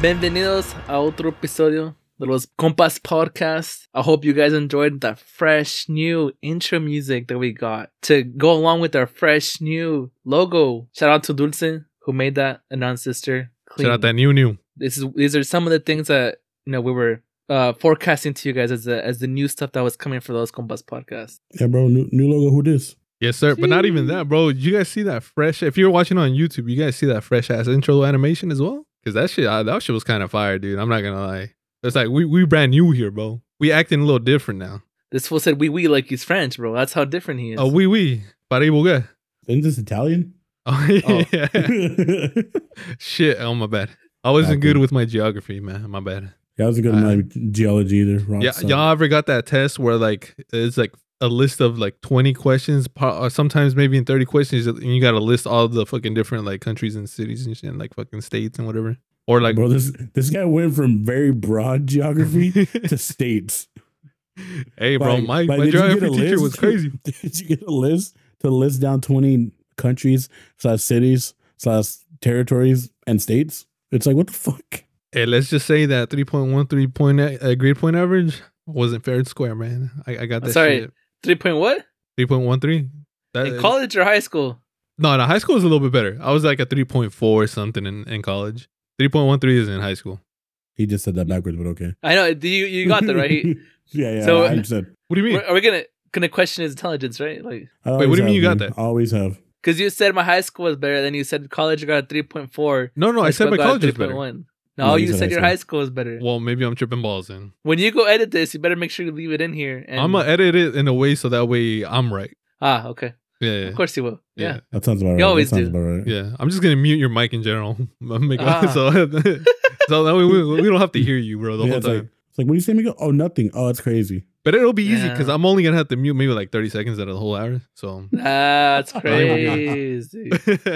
Bienvenidos a otro episodio de los Compas Podcast. I hope you guys enjoyed the fresh new intro music that we got to go along with our fresh new logo. Shout out to Dulce who made that, a non-sister. Clean. Shout out that new. These are some of the things that we were forecasting to you guys as the new stuff that was coming for those Compas Podcast. Yeah, bro, new logo. Who this? Yes, sir. But not even that, bro. Did you guys see that fresh? If you're watching on YouTube, you guys see that fresh ass intro animation as well? Because that shit was kind of fire, dude. I'm not gonna lie. It's like we brand new here, bro. We acting a little different now. This fool said oui like he's French, bro. That's how different he is. Oh, oui. Parez-vous. Isn't this Italian? Oh, yeah. Shit. Oh, my bad. I wasn't good with my geography, man. My bad. Yeah, I wasn't good in my geology either. Y'all ever got that test where like it's like a list of like 20 questions, or sometimes maybe in 30 questions, and you got to list all the fucking different like countries and cities and shit, and like fucking states and whatever. Or like, bro, this guy went from very broad geography to states. Hey, bro, my geography teacher was crazy. Did you get a list to list down 20 countries / cities / territories and states? It's like, what the fuck? Hey, let's just say that 3.13 grade point average wasn't fair and square, man. I got that. Sorry, shit. 3 point what? 3.13. In college or high school? No, high school is a little bit better. I was like a 3.4 or something in college. 3.13 is in high school. He just said that backwards, but okay. I know. You got that right. Yeah. So, I said. What do you mean? Are we gonna question his intelligence, right? Like, wait, what do you mean you got that? Always have. Because you said my high school was better, then you said college got a 3.4. No, I said my college is better. No, you said your high school was better. Well, maybe I'm tripping balls then. When you go edit this, you better make sure you leave it in here. And... I'm gonna edit it in a way so that way I'm right. Ah, okay. Yeah. Of course you will. Yeah. That sounds about right. You always do. Right. Yeah. I'm just gonna mute your mic in general. So that way we don't have to hear you, bro, the whole time. It's like, what do you say, Miguel? Oh, nothing. Oh, that's crazy. But it'll be easy because I'm only gonna have to mute maybe like 30 seconds out of the whole hour. So that's crazy.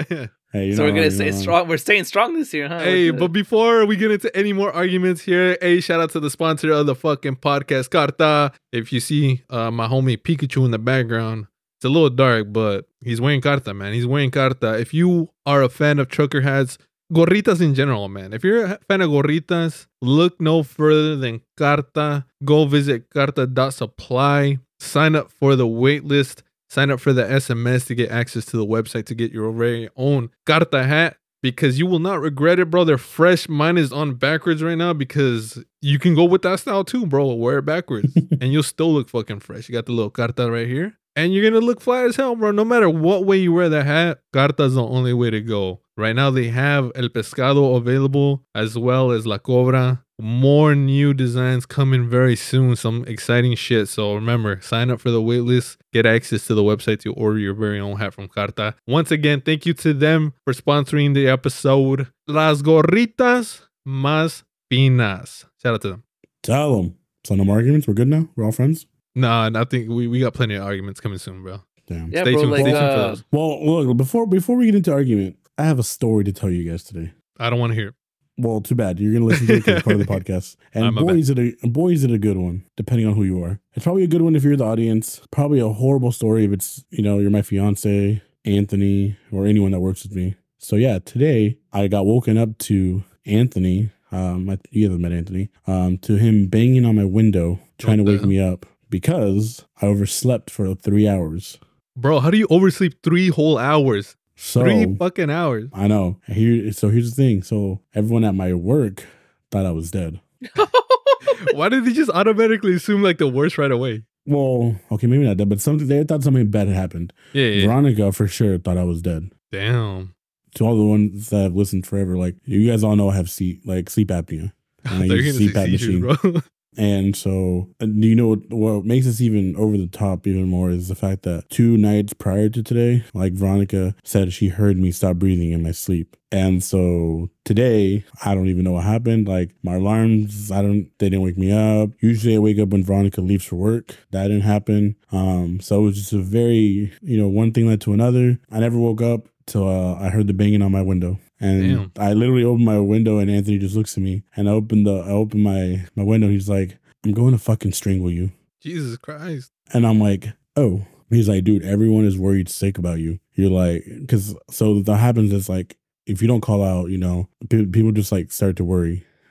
Hey, so we're gonna stay strong. We're staying strong this year, huh? Hey, but before we get into any more arguments here, hey, shout out to the sponsor of the fucking podcast, Carta. If you see my homie Pikachu in the background, it's a little dark, but he's wearing Carta, man. He's wearing Carta. If you are a fan of trucker hats, gorritas in general, man. If you're a fan of gorritas, look no further than Carta. Go visit carta.supply. Sign up for the wait list. Sign up for the SMS to get access to the website to get your very own Carta hat. Because you will not regret it, bro. They're fresh. Mine is on backwards right now because you can go with that style too, bro. Wear it backwards and you'll still look fucking fresh. You got the little Carta right here. And you're going to look fly as hell, bro. No matter what way you wear that hat, Carta's the only way to go. Right now, they have El Pescado available as well as La Cobra. More new designs coming very soon. Some exciting shit. So remember, sign up for the waitlist. Get access to the website to order your very own hat from Carta. Once again, thank you to them for sponsoring the episode. Las gorritas más finas. Shout out to them. Tell them. So no more arguments? We're good now? We're all friends? Nah, I think we got plenty of arguments coming soon, bro. Damn. Yeah, stay bro, tuned. like, Stay tuned for those. Well, look, before we get into argument, I have a story to tell you guys today. I don't want to hear it. Well, too bad. You're going to listen to it because it's part of the podcast. And boy, is it a good one, depending on who you are. It's probably a good one if you're the audience. Probably a horrible story if it's, you're my fiance, Anthony, or anyone that works with me. So yeah, today I got woken up to Anthony. You haven't met Anthony. To him banging on my window, trying to wake me up because I overslept for 3 hours. Bro, how do you oversleep 3 whole hours? So 3 fucking hours. I know. Here's the thing. So everyone at my work thought I was dead. Why did they just automatically assume like the worst right away? Well, okay, maybe not dead, but they thought something bad had happened. Yeah. Veronica for sure thought I was dead. Damn. To all the ones that have listened forever, like you guys all know I have sleep apnea. And I use CPAP machine. Bro. And so, you know what makes this even over the top even more is the fact that 2 nights prior to today, like Veronica said, she heard me stop breathing in my sleep. And so today, I don't even know what happened. Like my alarms, they didn't wake me up. Usually I wake up when Veronica leaves for work. That didn't happen. So it was just a very, one thing led to another. I never woke up till I heard the banging on my window. And I literally opened my window and Anthony just looks at me. And I opened my window. He's like, I'm going to fucking strangle you. Jesus Christ. And I'm like, oh. He's like, dude, everyone is worried sick about you. You're like, because so that happens is like, if you don't call out, people just like start to worry.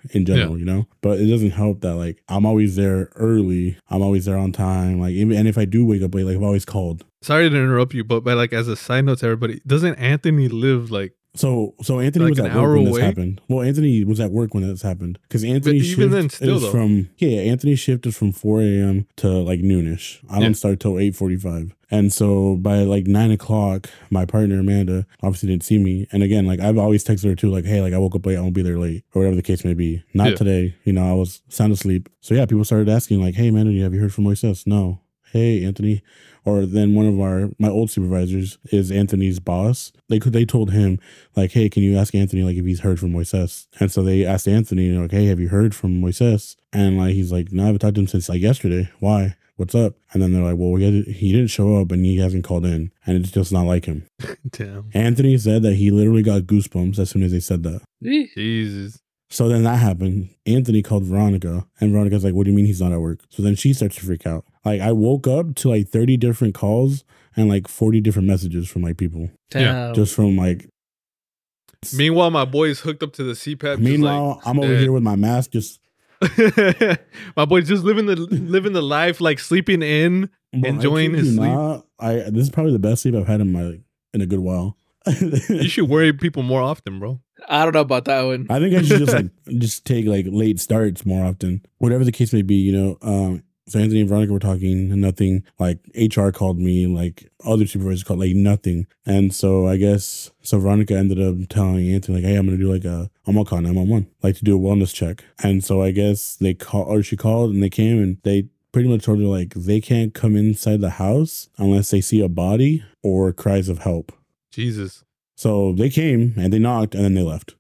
in general, you know. But it doesn't help that like I'm always there early. I'm always there on time. Like, and if I do wake up late, like I've always called. Sorry to interrupt you, but like as a side note to everybody, doesn't Anthony live like? So Anthony like was at work when this happened. Well, Anthony was at work when this happened because Anthony Anthony's shift is from 4 a.m. to like noonish. I don't start till 8:45. And so by like 9 o'clock, my partner Amanda obviously didn't see me. And again, like I've always texted her too, like, hey, like I woke up late, I won't be there late, or whatever the case may be. Not today, you know, I was sound asleep. So yeah, people started asking like, hey, Amanda, have you heard from Moises? No. Hey, Anthony. Or then one of my old supervisors is Anthony's boss. They told him like, hey, can you ask Anthony like if he's heard from Moises? And so they asked Anthony like, hey, have you heard from Moises? And like he's like, no, I haven't talked to him since like yesterday. Why? What's up? And then they're like, well, he didn't show up and he hasn't called in, and it's just not like him. Damn. Anthony said that he literally got goosebumps as soon as they said that. Jesus. So then that happened. Anthony called Veronica, and Veronica's like, what do you mean he's not at work? So then she starts to freak out. Like, I woke up to like 30 different calls and like 40 different messages from like people. Damn. Just from like. Meanwhile, my boy's hooked up to the CPAP. Meanwhile, I'm over here with my mask just. My boy's just living the life, like sleeping in, enjoying his sleep. This is probably the best sleep I've had in a good while. You should worry people more often, bro. I don't know about that one. I think I should just take like late starts more often, whatever the case may be. You know, so Anthony and Veronica were talking, and nothing. Like HR called me, like other supervisors called, like nothing. And so I guess Veronica ended up telling Anthony like, hey, I'm gonna do like I'm gonna call 911, like to do a wellness check. And so I guess she called and they came and they pretty much told her like they can't come inside the house unless they see a body or cries of help. Jesus. So they came and they knocked and then they left.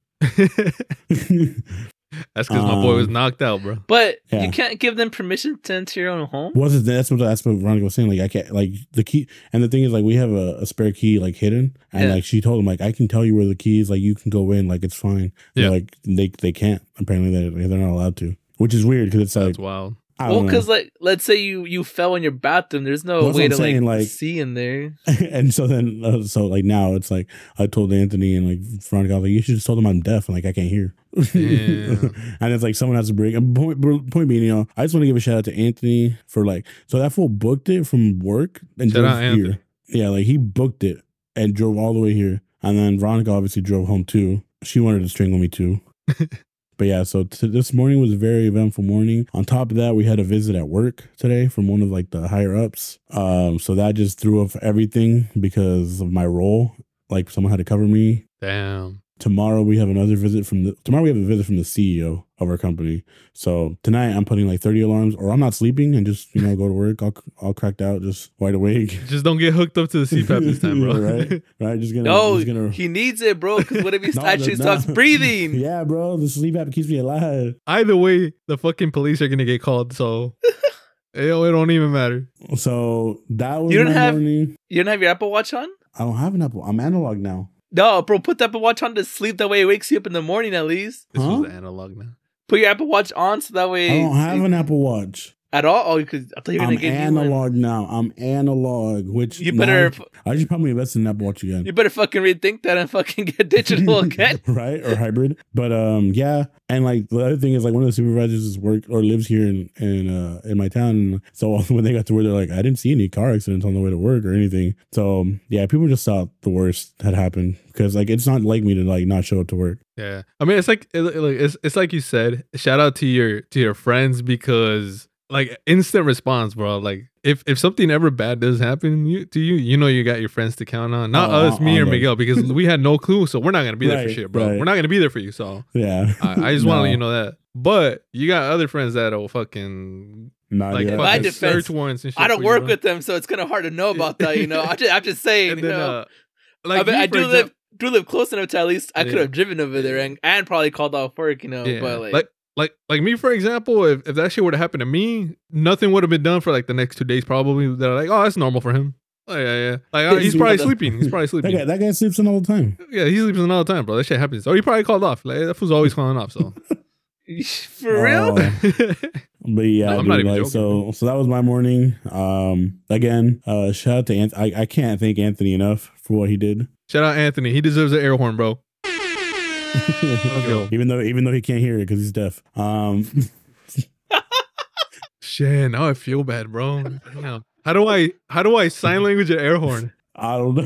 That's because my boy was knocked out, bro. But you can't give them permission to enter your own home? That's what Veronica was saying. Like, I can't, like, the key. And the thing is, like, we have a spare key, like, hidden. And, like, she told him, like, I can tell you where the key is. Like, you can go in. Like, it's fine. Yeah. Like, they can't. Apparently, they're not allowed to. Which is weird because it's that's wild. Well, because like, let's say you fell in your bathroom, there's no way to like see in there. And so then, like now it's like I told Anthony and like Veronica, I was like, you should just tell them I'm deaf and like I can't hear. And it's like someone has to break. And point being, you know, I just want to give a shout out to Anthony for like, so that fool booked it from work and drove here. Yeah, like he booked it and drove all the way here. And then Veronica obviously drove home too. She wanted to strangle me too. But yeah, so this morning was a very eventful morning. On top of that, we had a visit at work today from one of like the higher ups. So that just threw off everything because of my role. Like someone had to cover me. Damn. Tomorrow we have a visit from the CEO of our company. So tonight I'm putting like 30 alarms, or I'm not sleeping and just, you know, go to work all cracked out, just wide awake. Just don't get hooked up to the CPAP this time, bro. Right. He needs it, bro. Because what if he actually stops breathing? Yeah, bro. The sleep app keeps me alive. Either way, the fucking police are gonna get called. So it don't even matter. So that was morning. You don't have your Apple Watch on? I don't have an Apple. I'm analog now. No, bro, put the Apple Watch on to sleep. That way it wakes you up in the morning at least. This was analog now. Put your Apple Watch on so that way... I don't have an Apple Watch. At all? Oh, because I thought you were going to get analog now. I'm analog, which... You better... I should probably invest in an Apple Watch again. You better fucking rethink that and fucking get digital again. Right? Or hybrid. But yeah. And like the other thing is like one of the supervisors lives here in my town. And so when they got to where they're like, I didn't see any car accidents on the way to work or anything. So yeah, people just thought the worst had happened because like it's not like me to like not show up to work. Yeah. I mean, it's like it's like you said, shout out to your friends because like instant response, bro. Like if something ever bad does happen to you, you know you got your friends to count on. Not us, me or Miguel, because we had no clue, so we're not gonna be there for shit, bro. Right. We're not gonna be there for you. So yeah, I just want to let you know that. But you got other friends that'll fucking fucking search warrants and shit. I don't work with them, so it's kind of hard to know about that. You know, I'm just saying. And then, you know, like I do live close enough to at least I could have driven over there and probably called off work. You know, but like me, for example, if that shit would have happened to me, nothing would have been done for like the next 2 days probably. They're like, oh, that's normal for him. Oh, yeah. Like he's probably sleeping. That guy sleeps in all the time. Yeah, he sleeps in all the time, bro. That shit happens. Oh, he probably called off. Like that fool's always calling off. So for real. But yeah, no, I'm not even joking. So that was my morning. Again, shout out to Anthony. I can't thank Anthony enough for what he did. Shout out Anthony. He deserves an air horn, bro. Even though he can't hear it because he's deaf. Shit, now I feel bad, bro. Damn. How do I sign language an air horn? I don't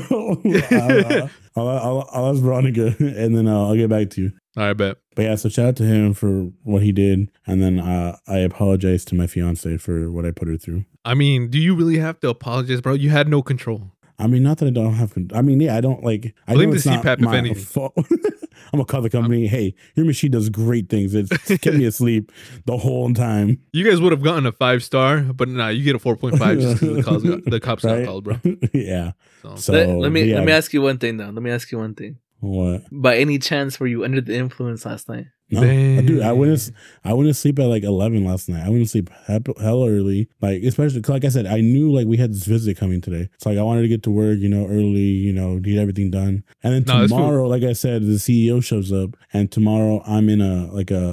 know. I'll ask Veronica and then I'll get back to you. All right, bet. But yeah, so shout out to him for what he did, and then I apologize to my fiance for what I put her through. I mean, do you really have to apologize, bro? You had no control. I mean, not that I don't have. I mean, yeah, I don't like. I blame know the it's CPAP, not if anything. fault. I'm gonna call the company. Hey, your machine does great things. It's kept me asleep the whole time. You guys would have gotten a 5-star, but nah, you get a 4.5 just because the cops got called, bro. Yeah. So let me ask you one thing though. Let me ask you one thing. What? By any chance were you under the influence last night? No, dude, I went to sleep at like 11 last night. I went to sleep hell early, like especially like I said, I knew like we had this visit coming today, so like I wanted to get to work, early, get everything done, and then tomorrow, like I said, the CEO shows up, and tomorrow I'm in a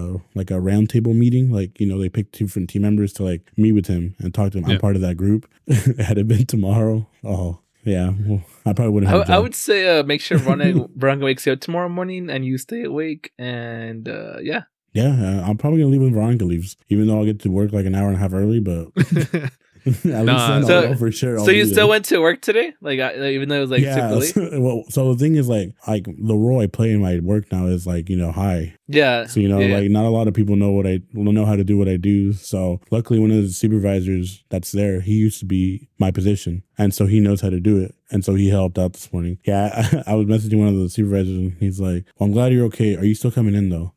roundtable meeting, like they picked different team members to like meet with him and talk to him. Yeah. I'm part of that group. Had it been tomorrow, yeah, well, I probably wouldn't have. I would say make sure Veronica wakes you up tomorrow morning and you stay awake. And yeah. Yeah, I'm probably going to leave when Veronica leaves, even though I'll get to work like an hour and a half early. But at least then I'll know for sure. So you still went to work today? Like even though it was like super late? Well, so the thing is like the role I play in my work now is like, high. Yeah. So, like not a lot of people know how to do what I do. So luckily one of the supervisors that's there, he used to be my position. And so he knows how to do it. And so he helped out this morning. Yeah, I was messaging one of the supervisors and he's like, well, I'm glad you're okay. Are you still coming in though?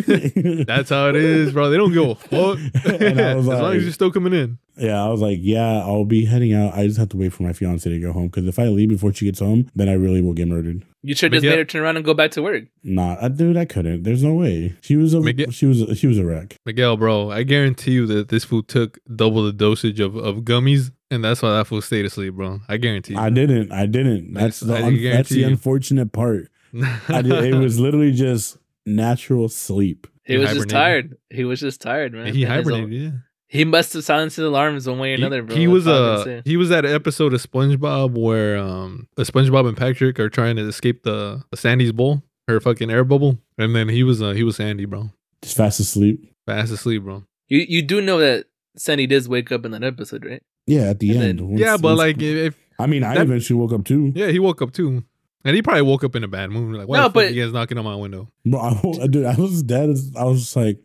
That's how it is, bro. They don't give a fuck. And I was as long as you're still coming in. Yeah, I was like, yeah, I'll be heading out. I just have to wait for my fiance to go home because if I leave before she gets home, then I really will get murdered. You should just made her turn around and go back to work. Nah, dude, I couldn't. There's no way. She was a wreck. Miguel, bro, I guarantee you that this fool took double the dosage of gummies, and that's why that fool stayed asleep, bro. I guarantee you. I didn't. That's the unfortunate part. It was literally just natural sleep. He was just tired. He was just tired, man. He hibernated, yeah. He must have silenced his alarms one way or another, bro. He was that episode of SpongeBob where SpongeBob and Patrick are trying to escape the Sandy's bowl, her fucking air bubble, and then he was Sandy, bro. Just fast asleep. Fast asleep, bro. You do know that Sandy does wake up in that episode, right? Yeah, at the end. But like if I eventually woke up too. Yeah, he woke up too. And he probably woke up in a bad mood. Like, why the fuck you guys knocking on my window? Bro, dude, I was dead. I was just like...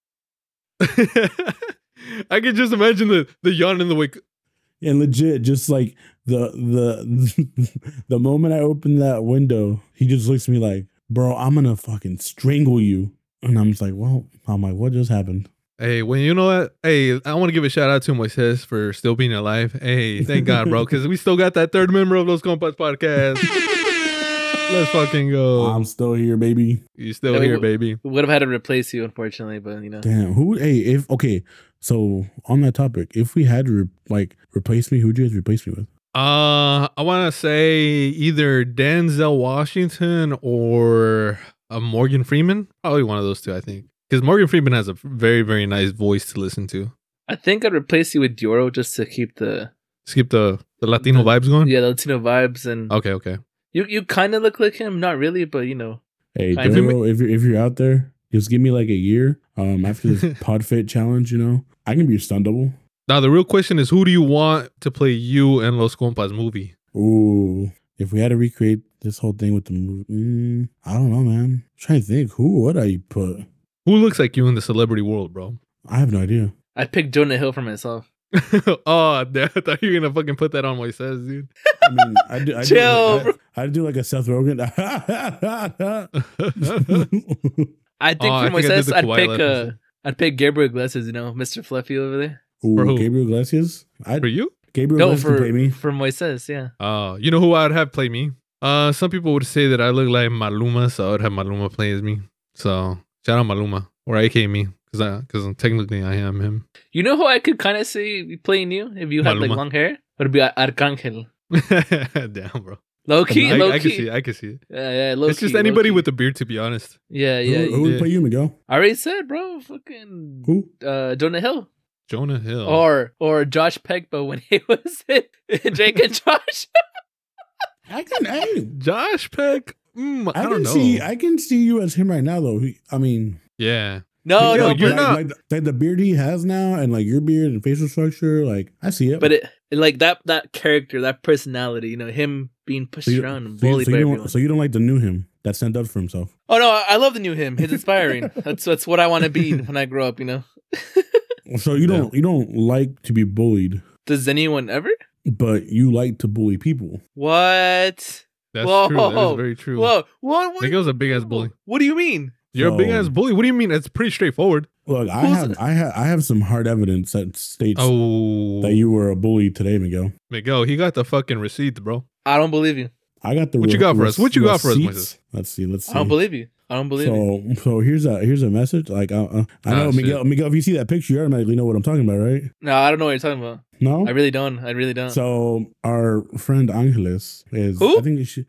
I could just imagine the yawn in the wake. And legit, just like the moment I opened that window, he just looks at me like, bro, I'm going to fucking strangle you. And I'm just like, what just happened? Hey, when you know that, hey, I want to give a shout out to Moises for still being alive. Hey, thank God, bro, because we still got that third member of Los Compas podcast. Let's fucking go. I'm still here, baby. You still here, baby. We would have had to replace you, unfortunately, but Damn, so on that topic, if we had to replace me, who'd you guys replace me with? I want to say either Denzel Washington or Morgan Freeman. Probably one of those two, I think. Because Morgan Freeman has a very, very nice voice to listen to. I think I'd replace you with Dioro just to keep the Latino vibes going? Yeah, the Latino vibes. And Okay. You kind of look like him, not really, but Hey, Dioro, if you're out there, just give me like a year after this PodFit challenge, I can be your stunt double. Now, the real question is, who do you want to play you in Los Compas movie? Ooh, if we had to recreate this whole thing with the movie, I don't know, man. I'm trying to think. Who would I put? Who looks like you in the celebrity world, bro? I have no idea. I'd pick Jonah Hill for myself. Oh, I thought you were going to fucking put that on Moises, dude. I mean, I'd do like a Seth Rogen. I think for Moises, I'd pick Gabriel Iglesias, Mr. Fluffy over there. Ooh, Gabriel Iglesias? For you? Gabriel Iglesias play me. For Moises, yeah. You know who I'd have play me? Some people would say that I look like Maluma, so I would have Maluma play as me. So, shout out Maluma, or aka me. Because technically I am him. You know who I could kind of see playing you if you had like long hair? Would be Arcangel. Damn, bro. Low key. I can see it. Yeah, it's just anybody with a beard, to be honest. Yeah. Who would play you, Miguel? I already said, bro. Fucking who? Jonah Hill. Jonah Hill. Or Josh Peck, but when he was in Jake and Josh. I can aim. Josh Peck. I don't know. I can see you as him right now, though. Yeah. No, you're not like the beard he has now, and like your beard and facial structure. Like I see it, but it like that character, that personality, him being pushed around and bullied by everyone. So you don't like the new him that stand up for himself? Oh no, I love the new him. He's inspiring. that's what I want to be when I grow up. So you don't like to be bullied. Does anyone ever? But you like to bully people. What? That's true. That is very true. Whoa, what? Miguel's a big ass bully. What do you mean? You're a big ass bully. What do you mean? It's pretty straightforward. Look, I have some hard evidence that states that you were a bully today, Miguel. Miguel, he got the fucking receipts, bro. I don't believe you. I got the. What you got for us? What you got for us, Moises? Let's see. I don't believe you. You. So here's a message. Like I know Miguel. If you see that picture, you automatically know what I'm talking about, right? No, I don't know what you're talking about. No, I really don't. So our friend Angeles is. Who? I think she.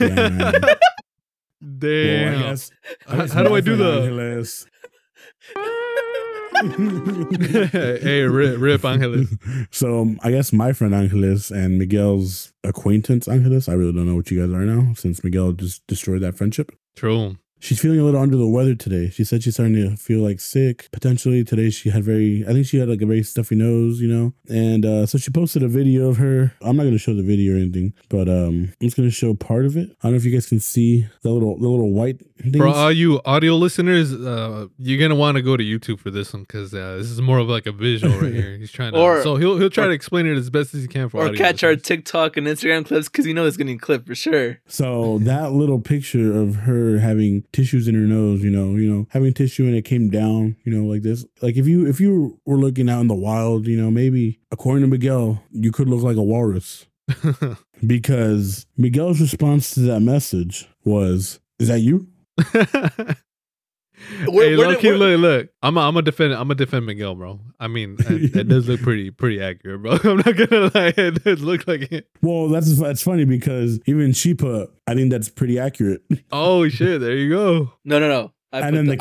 Damn. Well, I guess how do I do the? Angeles. Hey, rip Angeles. So I guess my friend Angeles and Miguel's acquaintance Angeles. I really don't know what you guys are now, since Miguel just destroyed that friendship. True. She's feeling a little under the weather today. She said she's starting to feel like sick. Potentially today I think she had like a very stuffy nose, And so she posted a video of her. I'm not going to show the video or anything, but I'm just going to show part of it. I don't know if you guys can see the little white things. For all you audio listeners, you're going to want to go to YouTube for this one, because this is more of like a visual right here. He's trying to, so he'll try to explain it as best as he can for or audio catch listeners. our TikTok and Instagram clips, because it's getting clipped for sure. So that little picture of her having tissues in her nose, having tissue and it came down, like this. Like if you were looking out in the wild, maybe according to Miguel, you could look like a walrus. Because Miguel's response to that message was, "Is that you?" Look. I'm gonna defend Miguel, bro. I mean, that does look pretty accurate, bro. I'm not gonna lie, it does look like it. Well, that's funny, because even she put, I think that's pretty accurate. Oh shit! There you go. No. And then the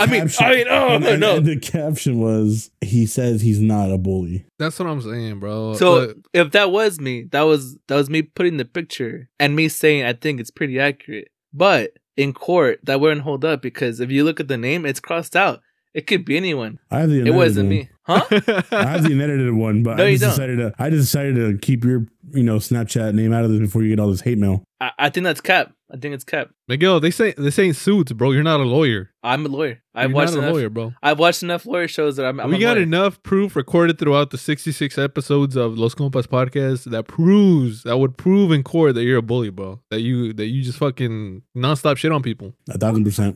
caption was, "He says he's not a bully." That's what I'm saying, bro. So if that was me, that was me putting the picture and me saying I think it's pretty accurate, but in court that wouldn't hold up, because if you look at the name, it's crossed out. It could be anyone. It wasn't me, huh? I have the unedited one, but no, I just decided to keep your Snapchat name out of this before you get all this hate mail. I think that's cap. I think it's cap. Miguel, this ain't Suits, bro. You're not a lawyer. I'm a lawyer. You're not a lawyer, bro. I've watched enough lawyer shows that we got enough proof recorded throughout the 66 episodes of Los Compas podcast that would prove in court that you're a bully, bro. That you just fucking nonstop shit on people. 1,000%.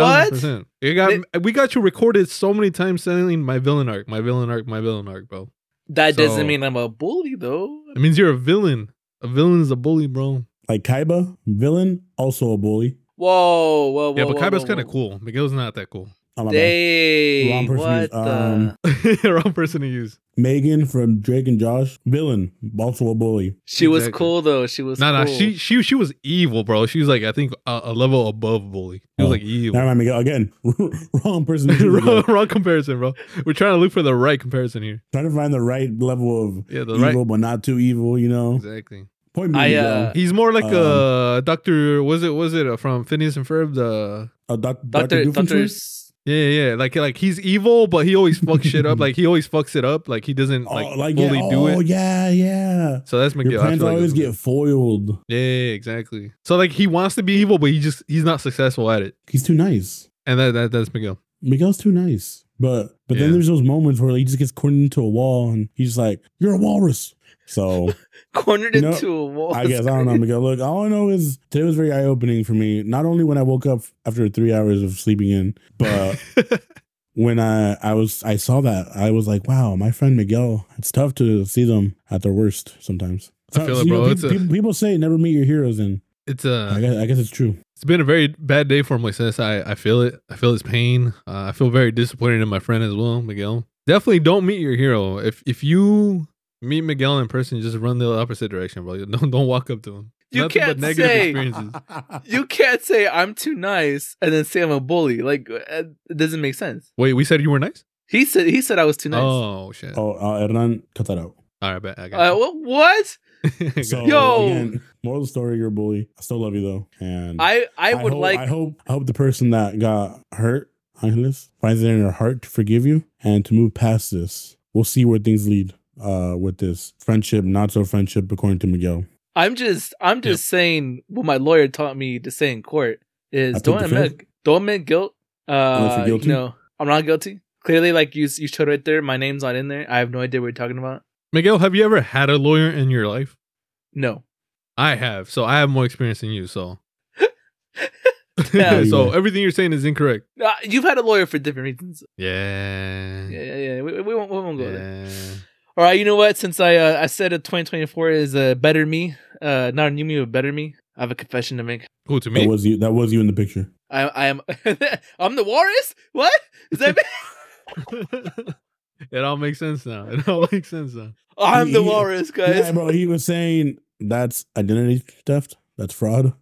1,000%. We got you recorded so many times saying my villain arc, bro. That doesn't mean I'm a bully, though. It means you're a villain. A villain is a bully, bro. Like Kaiba, villain, also a bully. Whoa. Yeah, but Kaiba's kind of cool. Miguel's not that cool. Dang, wrong person to use. Megan from Drake and Josh, villain, also a bully. She was cool though. She was cool. She was evil, bro. She was like, I think a level above bully. She was like evil. Never mind, Miguel. Again, wrong person. wrong comparison, bro. We're trying to look for the right comparison here. Trying to find the right level of evil, but not too evil. Exactly. Point me, he's more like a Doctor. Was it from Phineas and Ferb? Doctor. Yeah. Like he's evil, but he always fucks shit up. Like he always fucks it up. Like he doesn't fully do it. Oh yeah. So that's Miguel. Your plans always get foiled. Yeah, exactly. So like he wants to be evil, but he's not successful at it. He's too nice. And that's Miguel. Miguel's too nice. But then there's those moments where he just gets cornered into a wall and he's just like, "You're a walrus." So cornered into a wall. I guess I don't know, Miguel. Look, all I know is today was very eye-opening for me. Not only when I woke up after 3 hours of sleeping in, but when I saw that, I was like, wow, my friend Miguel. It's tough to see them at their worst sometimes. I feel it, bro. People say never meet your heroes, and I guess it's true. It's been a very bad day for Moises. I feel it. I feel his pain. I feel very disappointed in my friend as well, Miguel. Definitely don't meet your hero. If you meet Miguel in person, just run the opposite direction, bro. Don't walk up to him. You can't say I'm too nice and then say I'm a bully. Like it doesn't make sense. Wait, we said you were nice? He said I was too nice. Oh shit. Hernan, cut that out. All right, bet. I got what? So Yo! again, moral of the story, you're a bully. I still love you though, and I hope the person that got hurt, Angeles, finds it in her heart to forgive you and to move past this. We'll see where things lead with this friendship, not so friendship, according to Miguel. I'm just saying what my lawyer taught me to say in court is don't admit guilt. No, I'm not guilty. Clearly, like you showed right there, my name's not in there. I have no idea what you're talking about. Miguel, have you ever had a lawyer in your life? No. I have. So I have more experience than you. So Yeah. So everything you're saying is incorrect. You've had a lawyer for different reasons. Yeah. We won't go there. All right, you know what? Since I said 2024 is a better me, not a new me, but better me, I have a confession to make. Who, to me? That was you in the picture. I am. I'm the walrus. What is that? It all makes sense now. I'm the walrus, guys. Yeah, bro. He was saying that's identity theft. That's fraud.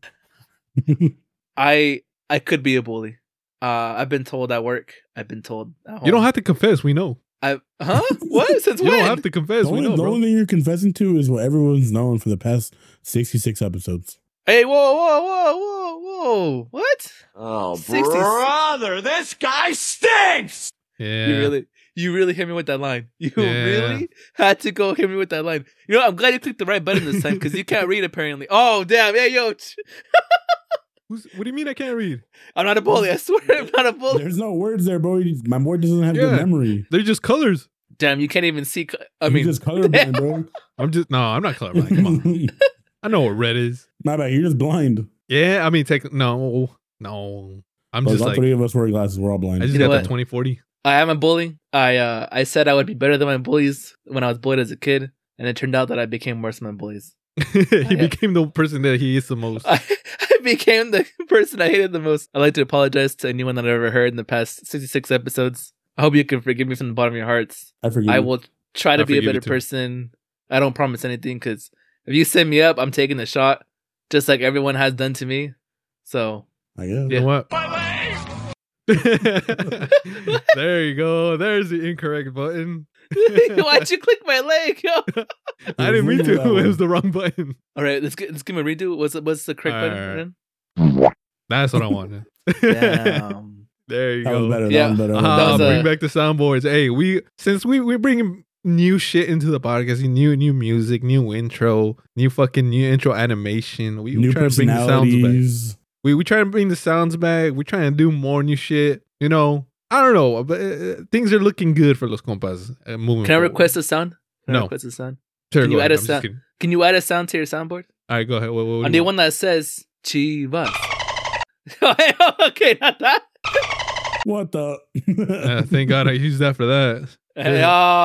I could be a bully. I've been told at work. I've been told at home. You don't have to confess. We know. What? Since when? You don't have to confess. The only thing you're confessing to is what everyone's known for the past 66 episodes. Hey, whoa. What? Oh, 66. Brother, this guy stinks! Yeah. You really hit me with that line. You really had to go hit me with that line. You know, I'm glad you clicked the right button this time because you can't read apparently. Oh, damn. Hey, yo. What do you mean I can't read? I'm not a bully. I swear I'm not a bully. There's no words there, bro. My board doesn't have good memory. They're just colors. Damn, you can't even see. You're just colorblind, bro. I'm not colorblind. Come on. I know what red is. My bad. You're just blind. Yeah, I mean, no. I'm just all like, three of us wear glasses. We're all blind. I just got the 20/40. I am a bully. I said I would be better than my bullies when I was bullied as a kid, and it turned out that I became worse than my bullies. He became the person that he hates the most. I became the person I hated the most. I'd like to apologize to anyone that I've ever heard in the past 66 episodes. I hope you can forgive me from the bottom of your hearts. I will try to be a better person. I don't promise anything because if you set me up, I'm taking the shot, just like everyone has done to me. So, I guess. You know what? There you go. There's the incorrect button. Why'd you click my leg? I didn't mean to. It was the wrong button. All right, let's give him a redo. What's the correct button? Right. That's what I wanted. Damn. There you that go. Was better. Yeah. That was better. Bring back the soundboards. Hey, we're bringing new shit into the podcast, new music, new intro animation. We try to bring the sounds back. We try to bring the sounds back. We're trying to do more new shit. You know, I don't know, but things are looking good for Los Compas moving. Can I request a sound? No. Sure, Can you add a sound? Can you add a sound to your soundboard? All right, go ahead. What on the one that says Chivas. Okay, not that. What the? Thank God I used that for that. Hey,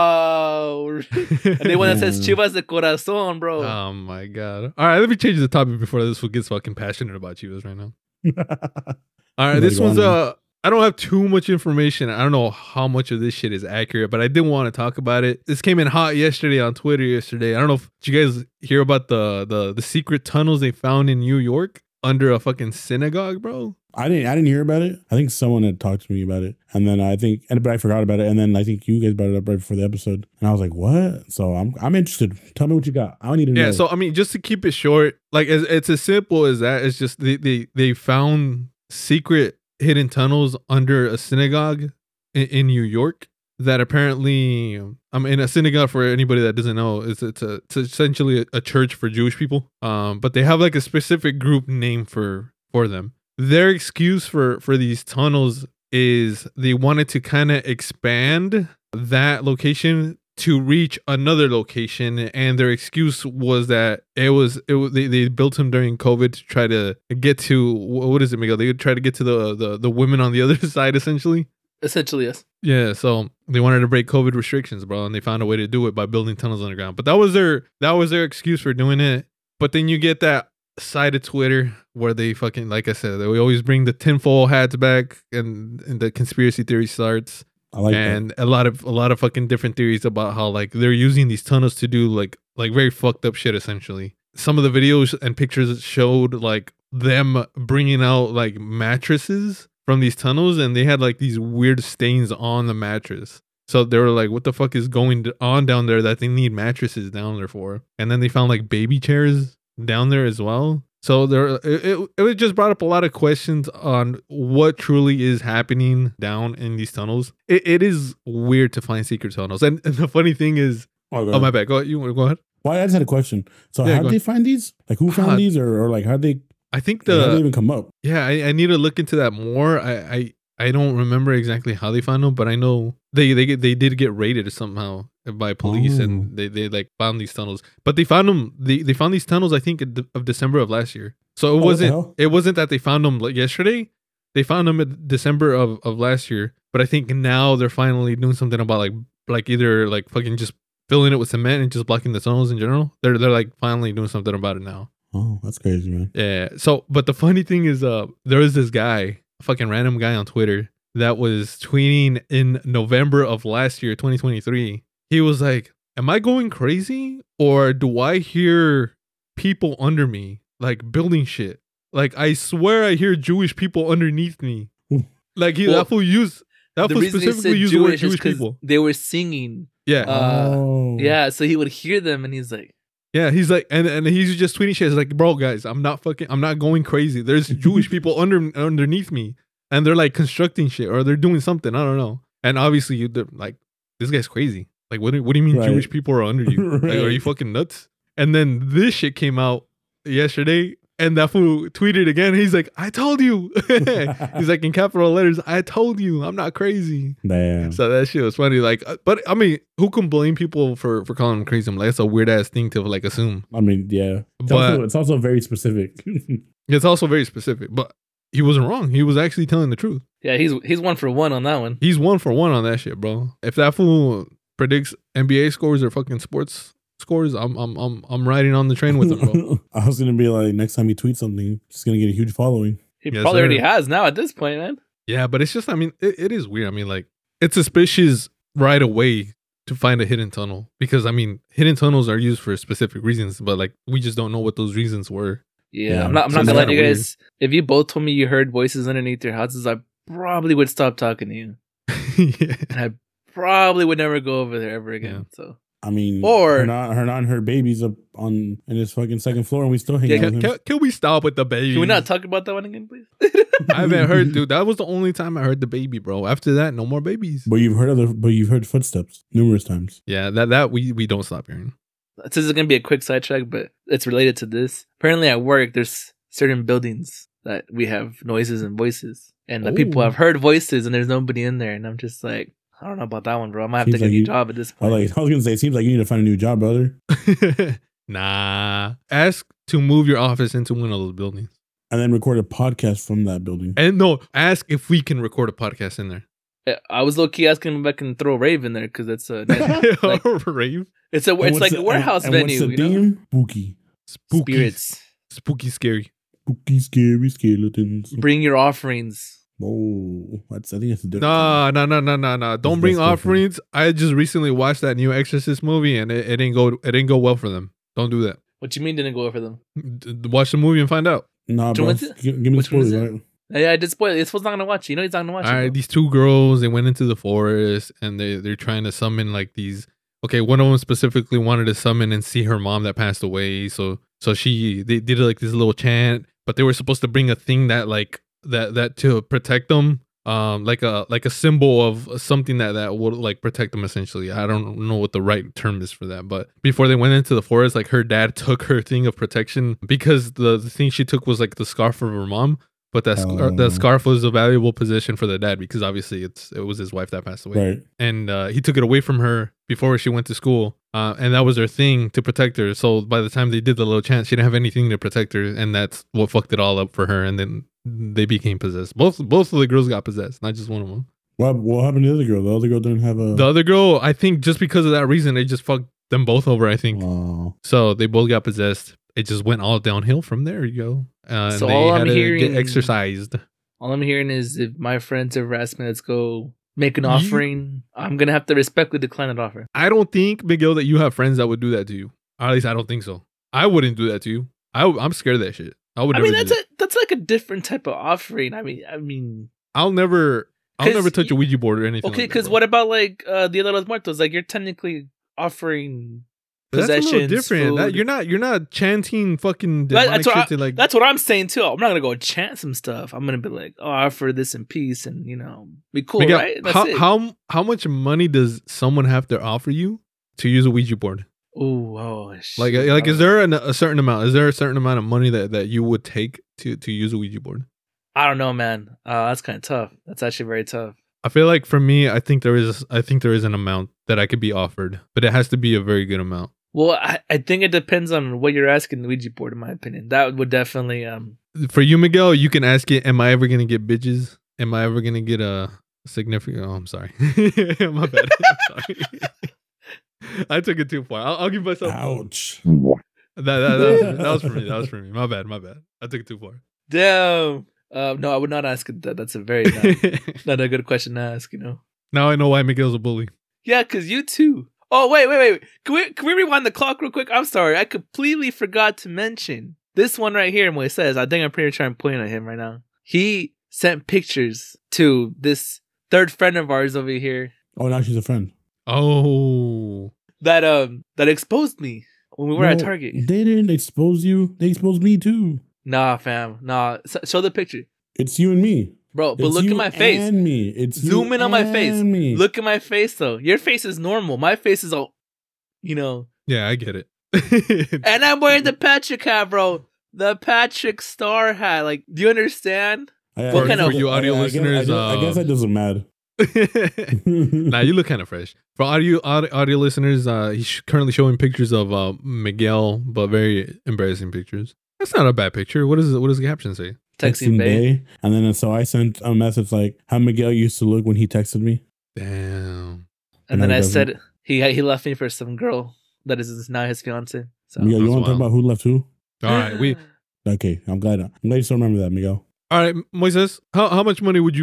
and the one that says Chivas de Corazon, bro. Oh my God. All right, let me change the topic before this one gets fucking passionate about Chivas right now. All right, this one's I don't have too much information. I don't know how much of this shit is accurate, but I did want to talk about it. This came in hot yesterday on Twitter yesterday. I don't know if did you guys hear about the secret tunnels they found in New York under a fucking synagogue, bro. I didn't hear about it. I think someone had talked to me about it, and then but I forgot about it, and then I think you guys brought it up right before the episode, and I was like, "What?" So I'm interested. Tell me what you got. I need to know. Yeah. So I mean, just to keep it short, like it's as simple as that. It's just they found secret hidden tunnels under a synagogue in New York that apparently in a synagogue, for anybody that doesn't know, it's essentially a church for Jewish people. But they have like a specific group name for them. Their excuse for these tunnels is they wanted to kind of expand that location to reach another location, and their excuse was that they built them during COVID to try to get to what is it, Miguel? They would try to get to the women on the other side, essentially. Essentially, yes. Yeah, so they wanted to break COVID restrictions, bro, and they found a way to do it by building tunnels underground. But that was their excuse for doing it. But then you get that side of Twitter where they fucking, like I said, we always bring the tinfoil hats back, and the conspiracy theory starts. I like and that. a lot of fucking different theories about how like they're using these tunnels to do like very fucked up shit. Essentially, some of the videos and pictures showed like them bringing out like mattresses from these tunnels, and they had like these weird stains on the mattress. So they were like, what the fuck is going on down there that they need mattresses down there for? And then they found like baby chairs down there as well. So it just brought up a lot of questions on what truly is happening down in these tunnels. It is weird to find secret tunnels. And the funny thing is, oh my bad. Go ahead. Well, I just had a question. So how did they find these? Like who found these or like how they? I think how did they even come up? Yeah, I need to look into that more. I don't remember exactly how they found them, but I know they did get raided somehow by police, and they like found these tunnels. But they found them. They found these tunnels, I think, of December of last year. So it wasn't that they found them like yesterday. They found them in December of last year. But I think now they're finally doing something about like either like fucking just filling it with cement and just blocking the tunnels in general. They're like finally doing something about it now. Oh, that's crazy, man. Yeah. So, but the funny thing is, there was this guy, a fucking random guy on Twitter that was tweeting in November of last year, 2023. He was like, am I going crazy? Or do I hear people under me, like building shit? Like, I swear I hear Jewish people underneath me. Like, that fool specifically used the word Jewish people. They were singing. Yeah. Yeah, so he would hear them and he's like, yeah, he's like, and he's just tweeting shit. He's like, bro, guys, I'm not going crazy. There's Jewish people underneath me, and they're like constructing shit or they're doing something. I don't know. And obviously, they're like, this guy's crazy. Like, what do you mean Jewish people are under you? Like, are you fucking nuts? And then this shit came out yesterday, and that fool tweeted again. He's like, I told you. He's like, in capital letters, I told you. I'm not crazy. Damn. So that shit was funny. Like, but I mean, who can blame people for calling them crazy? I'm like, that's a weird ass thing to like assume. I mean, yeah. It's also very specific. It's also very specific, but he wasn't wrong. He was actually telling the truth. Yeah, he's 1 for 1 on that one. He's 1 for 1 on that shit, bro. If that fool predicts NBA scores or fucking sports scores, I'm riding on the train with him, bro. I was gonna be like, next time he tweets something, he's gonna get a huge following. He probably already has now at this point, man. Yeah, but it's just, I mean, it is weird. I mean, like, it's suspicious right away to find a hidden tunnel because, I mean, hidden tunnels are used for specific reasons, but like, we just don't know what those reasons were. Yeah, I'm not gonna lie to you guys. If you both told me you heard voices underneath your houses, I probably would stop talking to you. Yeah. And I probably would never go over there ever again. Yeah. So I mean, or her and her baby's up in his fucking second floor, and we still hang out with him. Can we stop with the baby? Can we not talk about that one again, please? I haven't heard, dude. That was the only time I heard the baby, bro. After that, no more babies. But you've heard footsteps numerous times. Yeah, that we don't stop hearing. This is gonna be a quick sidetrack, but it's related to this. Apparently, at work, there's certain buildings that we have noises and voices, and the people have heard voices, and there's nobody in there, and I'm just like, I don't know about that one, bro. I might have to get a new job at this point. I was gonna say, it seems like you need to find a new job, brother. Nah. Ask to move your office into one of those buildings. And then record a podcast from that building. And no, ask if we can record a podcast in there. Yeah, I was low-key asking if I can throw a rave in there because it's a rave. It's like a warehouse venue. What's the theme? Spooky. Spirits. Spooky, scary. Spooky, scary skeletons. Bring your offerings. Oh, I think it's a different. No. Don't bring offerings. I just recently watched that new Exorcist movie, and it didn't go well for them. Don't do that. What you mean didn't go well for them? Watch the movie and find out. Nah, bro. Give me the spoilers, right? Yeah, I did spoil it. This was not gonna watch it. You know he's not gonna watch it. All right, these two girls, they went into the forest and they're trying to summon like these. Okay, one of them specifically wanted to summon and see her mom that passed away. So they did like this little chant, but they were supposed to bring a thing that like that to protect them, like a symbol of something that would like protect them essentially. I don't know what the right term is for that, but before they went into the forest, like her dad took her thing of protection because the thing she took was like the scarf of her mom. But that scarf was a valuable possession for the dad because obviously it was his wife that passed away. Right. And he took it away from her before she went to school. And that was her thing to protect her. So by the time they did the little chant, she didn't have anything to protect her. And that's what fucked it all up for her. And then they became possessed. Both of the girls got possessed, not just one of them. What happened to the other girl? The other girl didn't have a... The other girl, I think just because of that reason, they just fucked them both over, I think. Oh. So they both got possessed. It just went all downhill from there. You go. So and they all had I'm to hearing, get exercised. All I'm hearing is if my friends ever ask me, let's go make an offering, I'm going to have to respectfully decline that offer. I don't think, Miguel, that you have friends that would do that to you. Or at least I don't think so. I wouldn't do that to you. I'm scared of that shit. I would. I mean, that's like a different type of offering. I mean, I'll never I'll never touch a Ouija board or anything. Okay, because what about like Dia de los Muertos? Like you're technically offering possessions. That's a little different. You're not chanting fucking demonic shit to like. That's what I'm saying too. I'm not gonna go chant some stuff. I'm gonna be like, oh, I offer this in peace, and be cool, Miguel, right? That's it. How much money does someone have to offer you to use a Ouija board? Oh, shit. Like, is there a certain amount? Is there a certain amount of money that you would take to use a Ouija board? I don't know, man. That's kind of tough. That's actually very tough. I feel like for me, I think there is an amount that I could be offered, but it has to be a very good amount. Well, I think it depends on what you're asking the Ouija board, in my opinion. That would definitely For you, Miguel, you can ask it, am I ever gonna get bitches? Am I ever gonna get a significant? Oh, I'm sorry. My bad. I'm sorry. I took it too far. I'll give myself. Ouch. That was for me. That was for me. My bad. I took it too far. Damn. No, I would not ask it that. That's a very not a good question to ask. Now I know why Miguel's a bully. Yeah, because you too. Oh, wait. Can we rewind the clock real quick? I'm sorry. I completely forgot to mention this one right here. What it says. I think I'm pretty sure I'm pointing at him right now. He sent pictures to this third friend of ours over here. Oh, now she's a friend. Oh, that exposed me when we were at Target. They didn't expose you. They exposed me too. Nah, fam. Nah. Show the picture. It's you and me, bro. But look at my face. And me. It's zoom in on my face. Me. Look at my face though. Your face is normal. My face is all, Yeah, I get it. And I'm wearing the Patrick hat, bro. The Patrick Star hat. Like, do you understand? What kind of you audio listeners? I guess that doesn't matter. Nah, you look kind of fresh. For audio listeners, he's currently showing pictures of Miguel, but very embarrassing pictures. That's not a bad picture. What does the caption say? Texting Bay. And then so I sent a message like how Miguel used to look when he texted me. Damn. And then I said he left me for some girl that is now his fiance. So Miguel, you want to talk about who left who? All right, Okay, I'm glad you still remember that, Miguel. All right, Moises, how much money would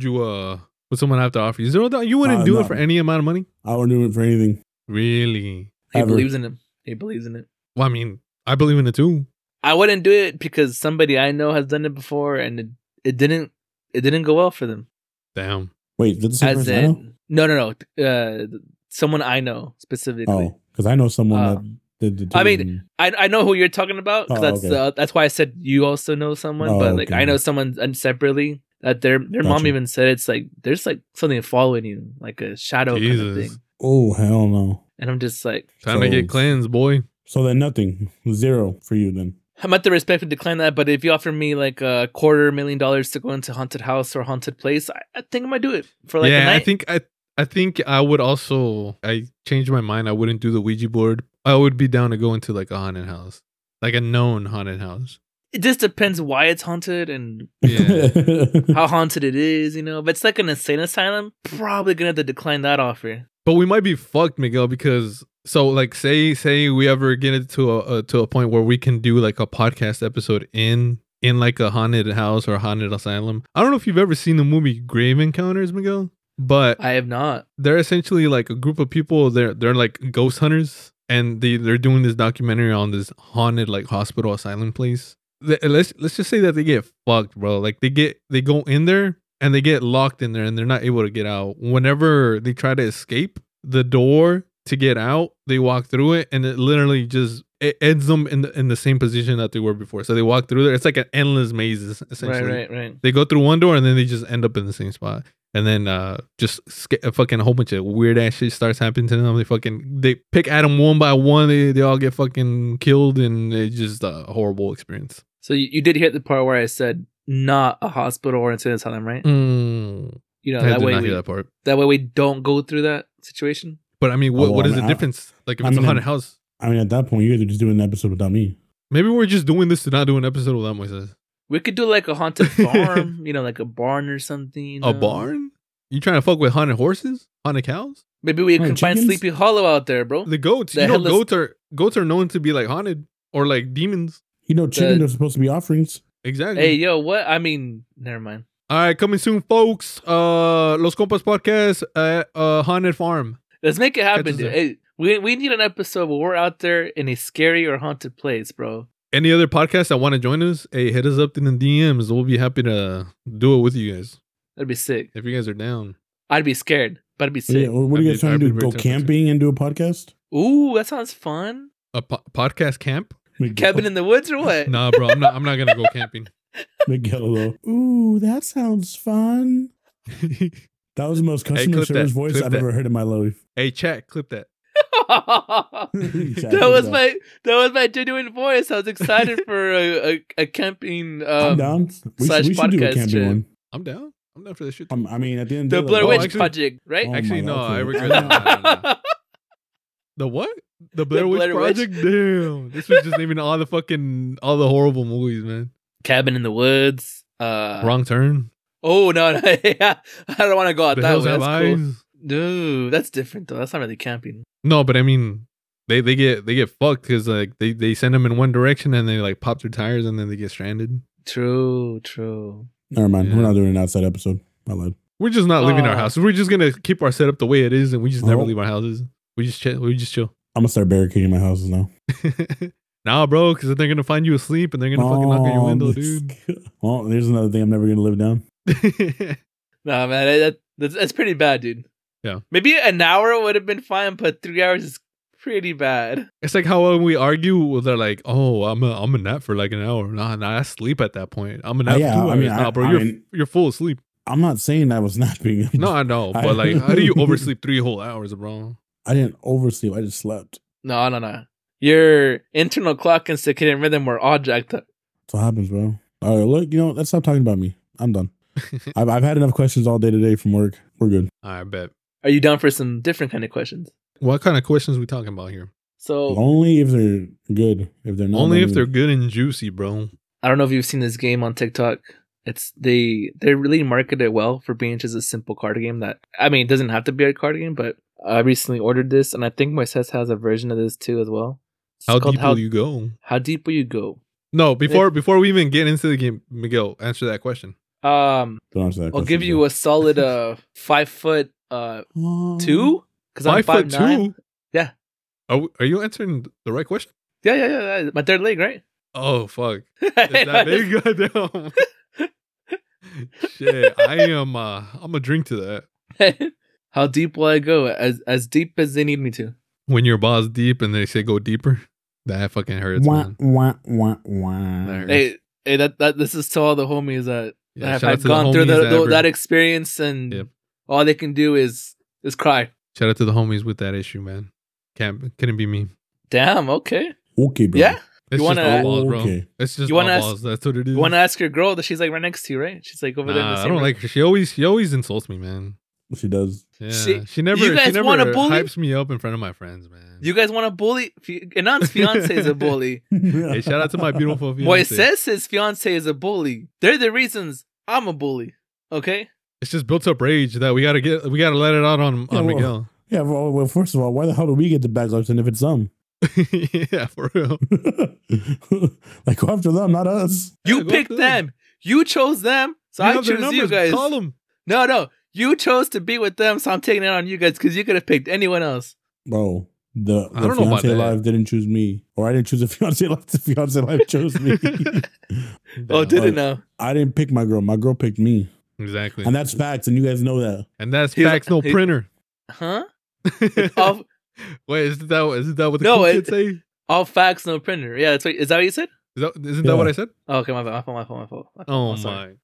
someone have to offer you? $0? You wouldn't do it for any amount of money? I wouldn't do it for anything. Really? He believes in him. He believes in it. Well, I mean, I believe in it too. I wouldn't do it because somebody I know has done it before and it didn't go well for them. Damn. Wait, did the same person I know? No. Someone I know specifically. Oh, because I know someone that did. I mean, I know who you're talking about. That's why I said you also know someone. But like, I know someone separately that their mom even said it's like there's like something following you, like a shadow kind of thing. Oh hell no! And I'm just like, time to get cleansed, boy. So then nothing, $0 for you then. I'm at the respectfully decline that, but if you offer me like $250,000 to go into haunted house or haunted place, I think I might do it for like a night. I think I would also. I changed my mind. I wouldn't do the Ouija board. I would be down to go into like a haunted house, like a known haunted house. It just depends why it's haunted and how haunted it is, If it's like an insane asylum, probably gonna have to decline that offer. But we might be fucked, Miguel, because like say we ever get it to a point where we can do like a podcast episode in like a haunted house or a haunted asylum. I don't know if you've ever seen the movie Grave Encounters, Miguel, but I have not. They're essentially like a group of people. They're like ghost hunters, and they're doing this documentary on this haunted like hospital asylum place. Let's just say that they get fucked, bro. Like they go in there and they get locked in there and they're not able to get out. Whenever they try to escape the door to get out, they walk through it and it literally just it ends them in the same position that they were before. So they walk through there. It's like an endless maze essentially. Right. They go through one door and then they just end up in the same spot. And then fucking a whole bunch of weird ass shit starts happening to them. They pick at them one by one. They all get fucking killed, and it's just a horrible experience. So you did hit the part where I said not a hospital or insane asylum, right? That way hear that part. That way we don't go through that situation. But I mean, what is the difference? Like if it's a haunted house. I mean, at that point, you guys are just doing an episode without me. Maybe we're just doing this to not do an episode without Moises. We could do like a haunted farm, like a barn or something. A barn? You trying to fuck with haunted horses? Haunted cows? Maybe we can find Sleepy Hollow out there, bro. The goats. Goats are known to be like haunted or like demons. Chickens are supposed to be offerings. Exactly. Hey, yo, what? I mean, never mind. All right, coming soon, folks. Los Compas Podcast, Haunted Farm. Let's make it happen, dude. Hey, we need an episode where we're out there in a scary or haunted place, bro. Any other podcasts that want to join us, hey, hit us up in the DMs. We'll be happy to do it with you guys. That'd be sick. If you guys are down. I'd be scared, but I'd be sick. Yeah, what are you guys trying to do? Go camping and do a podcast? Ooh, that sounds fun. A podcast camp? Cabin in the woods or what? Nah, bro. I'm not gonna go camping. Miguel, ooh, that sounds fun. That was the most customer service voice I've ever heard in my life. Hey, chat, clip that. that was my genuine voice. I was excited for a camping I'm down. We should do a camping one. I'm down. I'm down for this shit. I mean, at the end of of the Blair Witch Project, right? Actually, no, I regret that. The what? The Blair Witch Project? Damn. This was just naming all the horrible movies, man. Cabin in the Woods. Wrong Turn. Oh, no. Yeah. I don't want to go out that way. That's cool. Dude, that's different, though. That's not really camping. No, but I mean, they get fucked because like they send them in one direction and they like pop their tires and then they get stranded. True. Never mind. Yeah. We're not doing an outside episode. I lied. We're just not leaving our house. We're just going to keep our setup the way it is and we just never leave our houses. We just chill. I'm going to start barricading my houses now. Nah, bro, because they're going to find you asleep and they're going to fucking knock on your window, dude. Well, there's another thing I'm never going to live down. Nah, man, that's pretty bad, dude. Yeah. Maybe an hour would have been fine, but 3 hours is pretty bad. It's like how when we argue, they're like, "Oh, I'm a nap for like an hour." Nah, I sleep at that point. I'm a nap for 2 hours. Nah, bro, you're full of sleep. I'm not saying I was napping. No, I know, but like, how do you oversleep 3 whole hours, bro? I didn't oversleep. I just slept. No. Your internal clock and circadian rhythm were all jacked up. That's what happens, bro. All right, look, let's stop talking about me. I'm done. I've had enough questions all day today from work. We're good. I bet. Are you down for some different kind of questions? What kind of questions are we talking about here? So only if they're good. If they're not, only if they're good and juicy, bro. I don't know if you've seen this game on TikTok. They really market it well for being just a simple card game. That it doesn't have to be a card game, but I recently ordered this, and I think Moises has a version of this too as well. How deep will you go? How deep will you go? No, before we even get into the game, Miguel, answer that question. I'll give you a solid 5 foot 2 because I'm 5'9". Yeah. Are you answering the right question? Yeah. My third leg, right? Oh fuck! Is that big? Goddamn. Shit, I'm a drink to that. How deep will I go? As deep as they need me to. When your balls deep and they say go deeper, that fucking hurts, man. Hey, this is to all the homies that have gone through that experience, and all they can do is cry. Shout out to the homies with that issue, man. Couldn't be me. Damn. Okay, bro. Yeah. It's just all balls, bro. Okay. It's just all balls. That's what it is. You want to ask your girl that she's like right next to you, right? She's like over there. I don't like her. She always insults me, man. She does. Yeah. She never hypes me up in front of my friends, man. You guys want to bully? Enan's fiance is a bully. Hey, shout out to my beautiful fiance. Moises' fiance is a bully. They're the reasons I'm a bully. Okay? It's just built up rage that we gotta let it out on Miguel. Yeah, well, first of all, why the hell do we get the backlash and if it's them? Yeah, for real. Like, go after them, not us. You picked them. You chose them, so I choose you guys. Call them. No. You chose to be with them, so I'm taking it on you guys because you could have picked anyone else. Bro, the fiance live didn't choose me, or I didn't choose the fiance live. The fiance live chose me. Oh, did it now? I didn't pick my girl. My girl picked me. Exactly, and that's facts, and you guys know that. And that's facts. No printer. Huh? Wait, isn't that what the cool kids say? All facts, no printer. Yeah, that's what. Is that what you said? Isn't that what I said? Oh, okay, my fault. Oh my.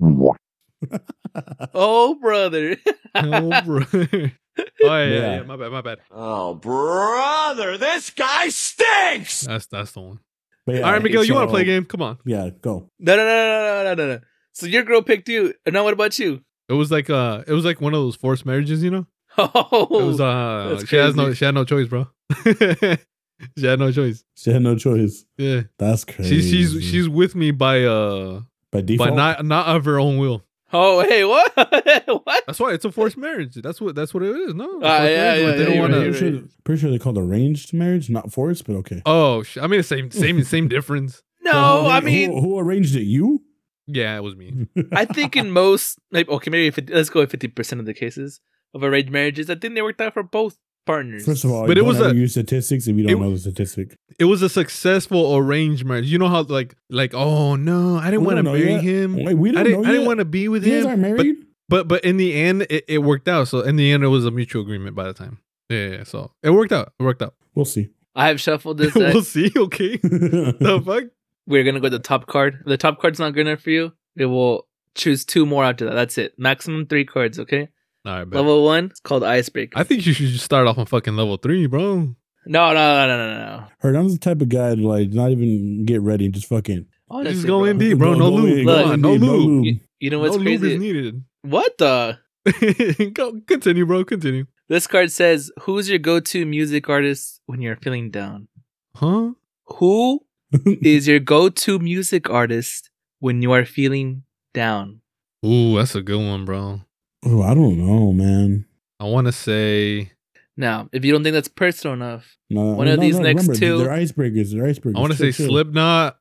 Oh brother. Oh brother. Oh yeah, my bad. Oh brother, this guy stinks. That's the one. Yeah, all right, Miguel, you want to play a game? Come on. Yeah, go. No. So your girl picked you. Now what about you? It was like one of those forced marriages, you know? Oh, it was she had no choice, bro. She had no choice. Yeah, that's crazy. She's with me by default, but not of her own will. Oh, hey, what? What? That's why it's a forced marriage. That's what it is. No. Yeah. They don't want to. Pretty sure they call it arranged marriage, not forced, but okay. Oh, I mean, same difference. No, I mean, who arranged it? You? Yeah, it was me. I think in most, maybe let's go with 50% of the cases of arranged marriages, I think they worked out for both partners. First of all, but it was use statistics if you don't know the statistic. It was a successful arranged marriage. You know how like oh no, I didn't want to marry him. Wait, I didn't want to be with him. You guys aren't married? But in the end, it worked out. So in the end, it was a mutual agreement by the time. Yeah. So it worked out. We'll see. I have shuffled this. We'll see. Okay. The fuck? We're gonna go to the top card. If the top card's not good enough for you, it will choose 2 more after that. That's it. Maximum 3 cards. Okay. All right. Bet. Level 1. It's called Icebreaker. I think you should just start off on fucking level 3, bro. No. Herdan's the type of guy to like not even get ready and just fucking Honestly, just go in deep, bro. No lube. Look, Come on, no lube. You know what's no crazy? lube is needed. What the? Go, continue, bro. Continue. This card says, "Who's your go-to music artist when you're feeling down?" Huh? Who is your go-to music artist when you are feeling down? Ooh, that's a good one, bro. Oh, I don't know, man. I want to say. Now, if you don't think that's personal enough, No, one of these next remember, two. They're icebreakers. I want to say Chill. Slipknot.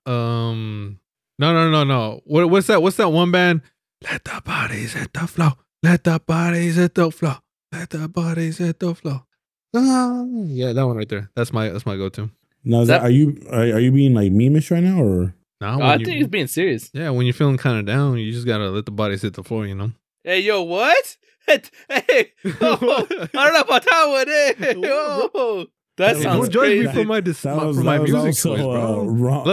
No. What's that? What's that one band? Let the bodies hit the flow. Let the bodies hit the flow. Let the bodies hit the flow. Yeah, that one right there. That's my go-to. Now, are you being like meme-ish right now, or? Nah, I think he's being serious. Yeah, when you're feeling kind of down, you just gotta let the bodies hit the floor, you know. Hey, yo, what? Hey, I don't know about that one. Hey, whoa. That sounds don't judge crazy. me for my music choice, bro.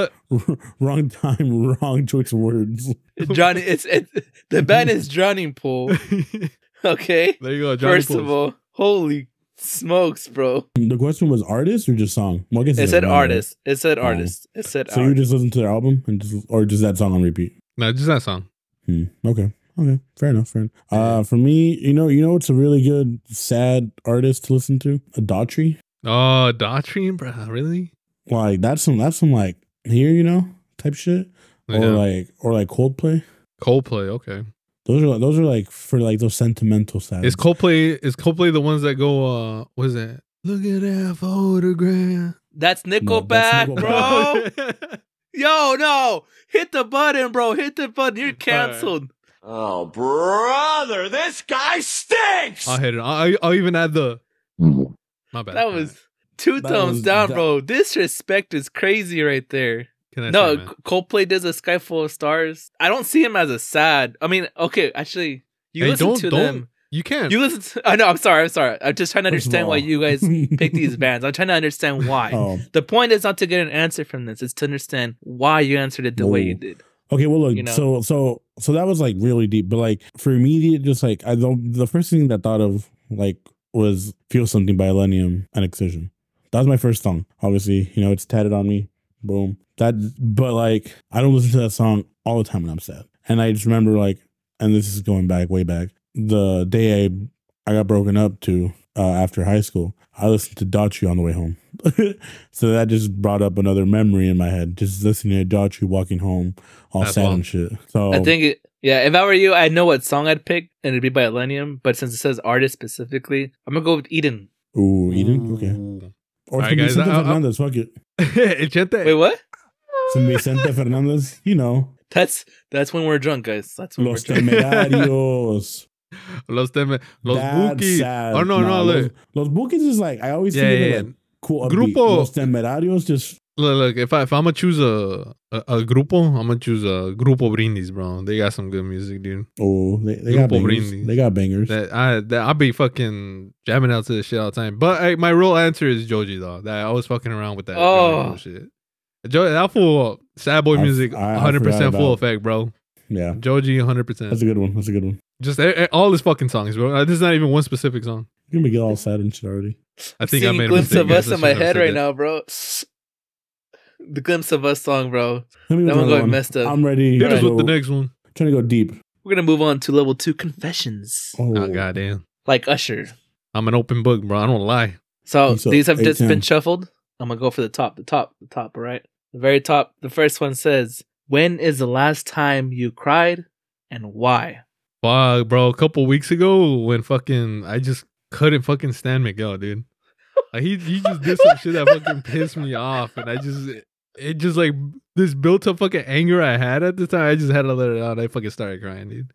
Wrong time, wrong choice of words. Johnny, it's the band is Drowning Pool. Okay. There you go. Johnny First of all, holy smokes, bro. The question was artist or just song? Well, I guess It said artist. It said artist. It said so you just listen to their album and or just that song on repeat? No, just that song. Okay. Fair enough. For me, you know, it's a really good sad artist to listen to. Daughtry. Oh, Daughtry, bro, really? Like that's some like here, you know, type shit, or like Coldplay. Coldplay, okay. Those are like for like those sentimental sad. Is Coldplay the ones that go? What is it? Look at that photograph. That's Nickelback, bro. Yo, no, hit the button, bro. Hit the button. You're canceled. Oh, brother, this guy stinks! I'll hit it. I'll even add the. My bad. That was 2 thumbs down, bro. Disrespect is crazy right there. No, Coldplay does a Sky Full of Stars. I don't see him as a sad. I mean, okay, actually, listen to them. You can. You listen to. I know. I'm sorry. I'm just trying to understand why you guys pick these bands. I'm trying to understand why. The point is not to get an answer from this. It's to understand why you answered it the way you did. Okay, well, look. You know? So that was like really deep. But like for immediate, just like the first thing that I thought of like was "Feel Something" by Illenium and Excision. That was my first song. Obviously, you know, it's tatted on me. Boom. But like I don't listen to that song all the time when I'm sad. And I just remember like, and this is going back way back, the day I got broken up to after high school, I listened to Daughtry on the way home. So that just brought up another memory in my head, just listening to Daughtry walking home all sad and shit. So I think if I were you, I know what song I'd pick, and it'd be by Illenium. But since it says artist specifically, I'm gonna go with Eden. Ooh, Eden? Okay. Or right, guys, Vicente Fernandez, fuck it. Wait, what? Some Vicente Fernandez, you know. That's when we're drunk, guys. That's when Los we're drunk. Temerarios. Los Bukis. Oh, no. Los Bukis is like, I always think of like cool. Grupo. Los Temerarios just. Look, if I'm gonna choose a grupo, I'm gonna choose a Grupo Brindis, bro. They got some good music, dude. Oh, they got bangers. They got bangers. I'll be fucking jamming out to this shit all the time. But my real answer is Joji, though. That I was fucking around with that shit. That full sad boy music, 100% full effect, bro. Yeah, Joji, 100%. That's a good one. Just all his fucking songs, bro. This is not even one specific song. You're gonna get all sad and shit already. I think I made a glimpse mistake. of us in my head right now, bro. The Glimpse of Us song, bro. That one going messed up. I'm ready. Hit us with the next one. Trying to go deep. We're gonna move on to level 2 confessions. Oh goddamn! Like Usher. I'm an open book, bro. I don't lie. So these have just been shuffled. I'm gonna go for the top. All right. The very top. The first one says, "When is the last time you cried, and why?" Fuck, bro. A couple weeks ago, when I just couldn't fucking stand Miguel, dude. Like he just did some shit that fucking pissed me off, and it just like this built up fucking anger I had at the time. I just had to let it out. I fucking started crying, dude.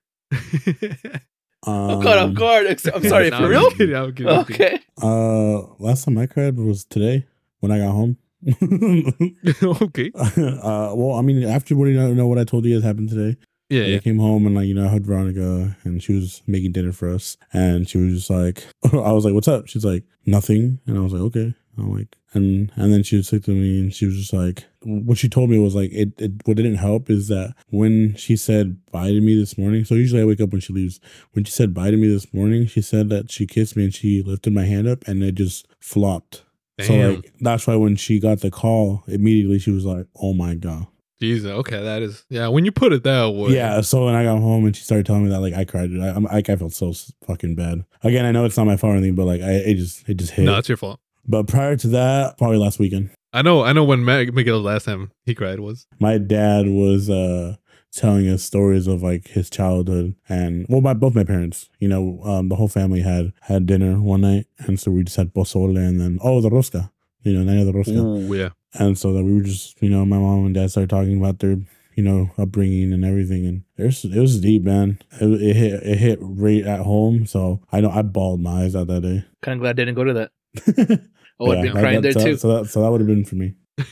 I'm caught off guard. I'm sorry, for real? I'm kidding. Okay. Last time I cried was today when I got home. Okay. Well, I mean, after what you know what I told you guys happened today. Yeah, Like, I came home and like, I hugged Veronica and she was making dinner for us. And she was just like, I was like, what's up? She's like, nothing. And I was like, okay. I'm like, and then she was like to me and she was just like, what she told me was like, what didn't help is that when she said bye to me this morning, so usually I wake up when she leaves. When she said bye to me this morning, she said that she kissed me and she lifted my hand up and it just flopped. Damn. So like, that's why when she got the call, immediately she was like, oh my God. Jesus, okay, that is, yeah, when you put it that way. Yeah, so when I got home and she started telling me that, like, I cried. I felt so fucking bad. Again, I know it's not my fault or anything, but like, it just hit. No, it's your fault. But prior to that, probably last weekend. I know when Miguel last time he cried was. My dad was telling us stories of like his childhood and both my parents. The whole family had dinner one night, and so we just had pozole and then the rosca. Night of the rosca. Ooh, yeah. And so that we were just, my mom and dad started talking about their, upbringing and everything. And it was deep, man. It hit right at home. So I know I bawled my eyes out that day. Kind of glad I didn't go to that. I would have been crying there too. So that would have been for me.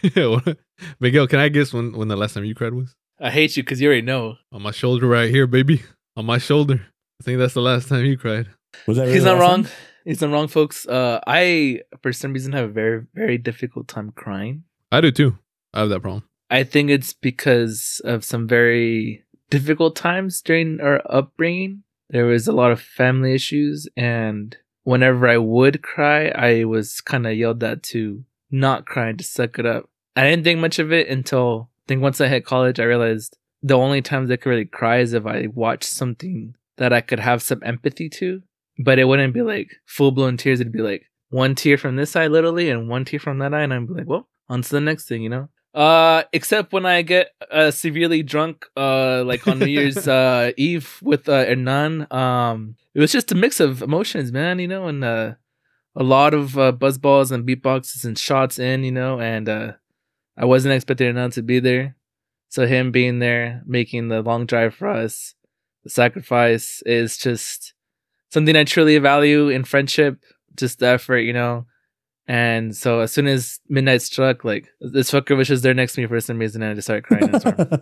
Miguel, can I guess when the last time you cried was? I hate you because you already know. On my shoulder right here, baby. On my shoulder. I think that's the last time you cried. Was that really He's not wrong. Time? He's not wrong, folks. I, for some reason, have a very, very difficult time crying. I do too. I have that problem. I think it's because of some very difficult times during our upbringing. There was a lot of family issues, and whenever I would cry, I was kind of yelled at to not cry and to suck it up. I didn't think much of it until I think once I hit college, I realized the only times I could really cry is if I watched something that I could have some empathy to. But it wouldn't be like full-blown tears. It'd be like one tear from this eye, literally, and one tear from that eye. And I'd be like, well, on to the next thing, Except when I get severely drunk, like on New Year's Eve with Hernan. It was just a mix of emotions, man, and a lot of buzz balls and beatboxes and shots in, and I wasn't expecting Hernan to be there. So him being there, making the long drive for us, the sacrifice is just something I truly value in friendship, just the effort, And so as soon as midnight struck, like this fucker was just there next to me for some reason, and I just started crying.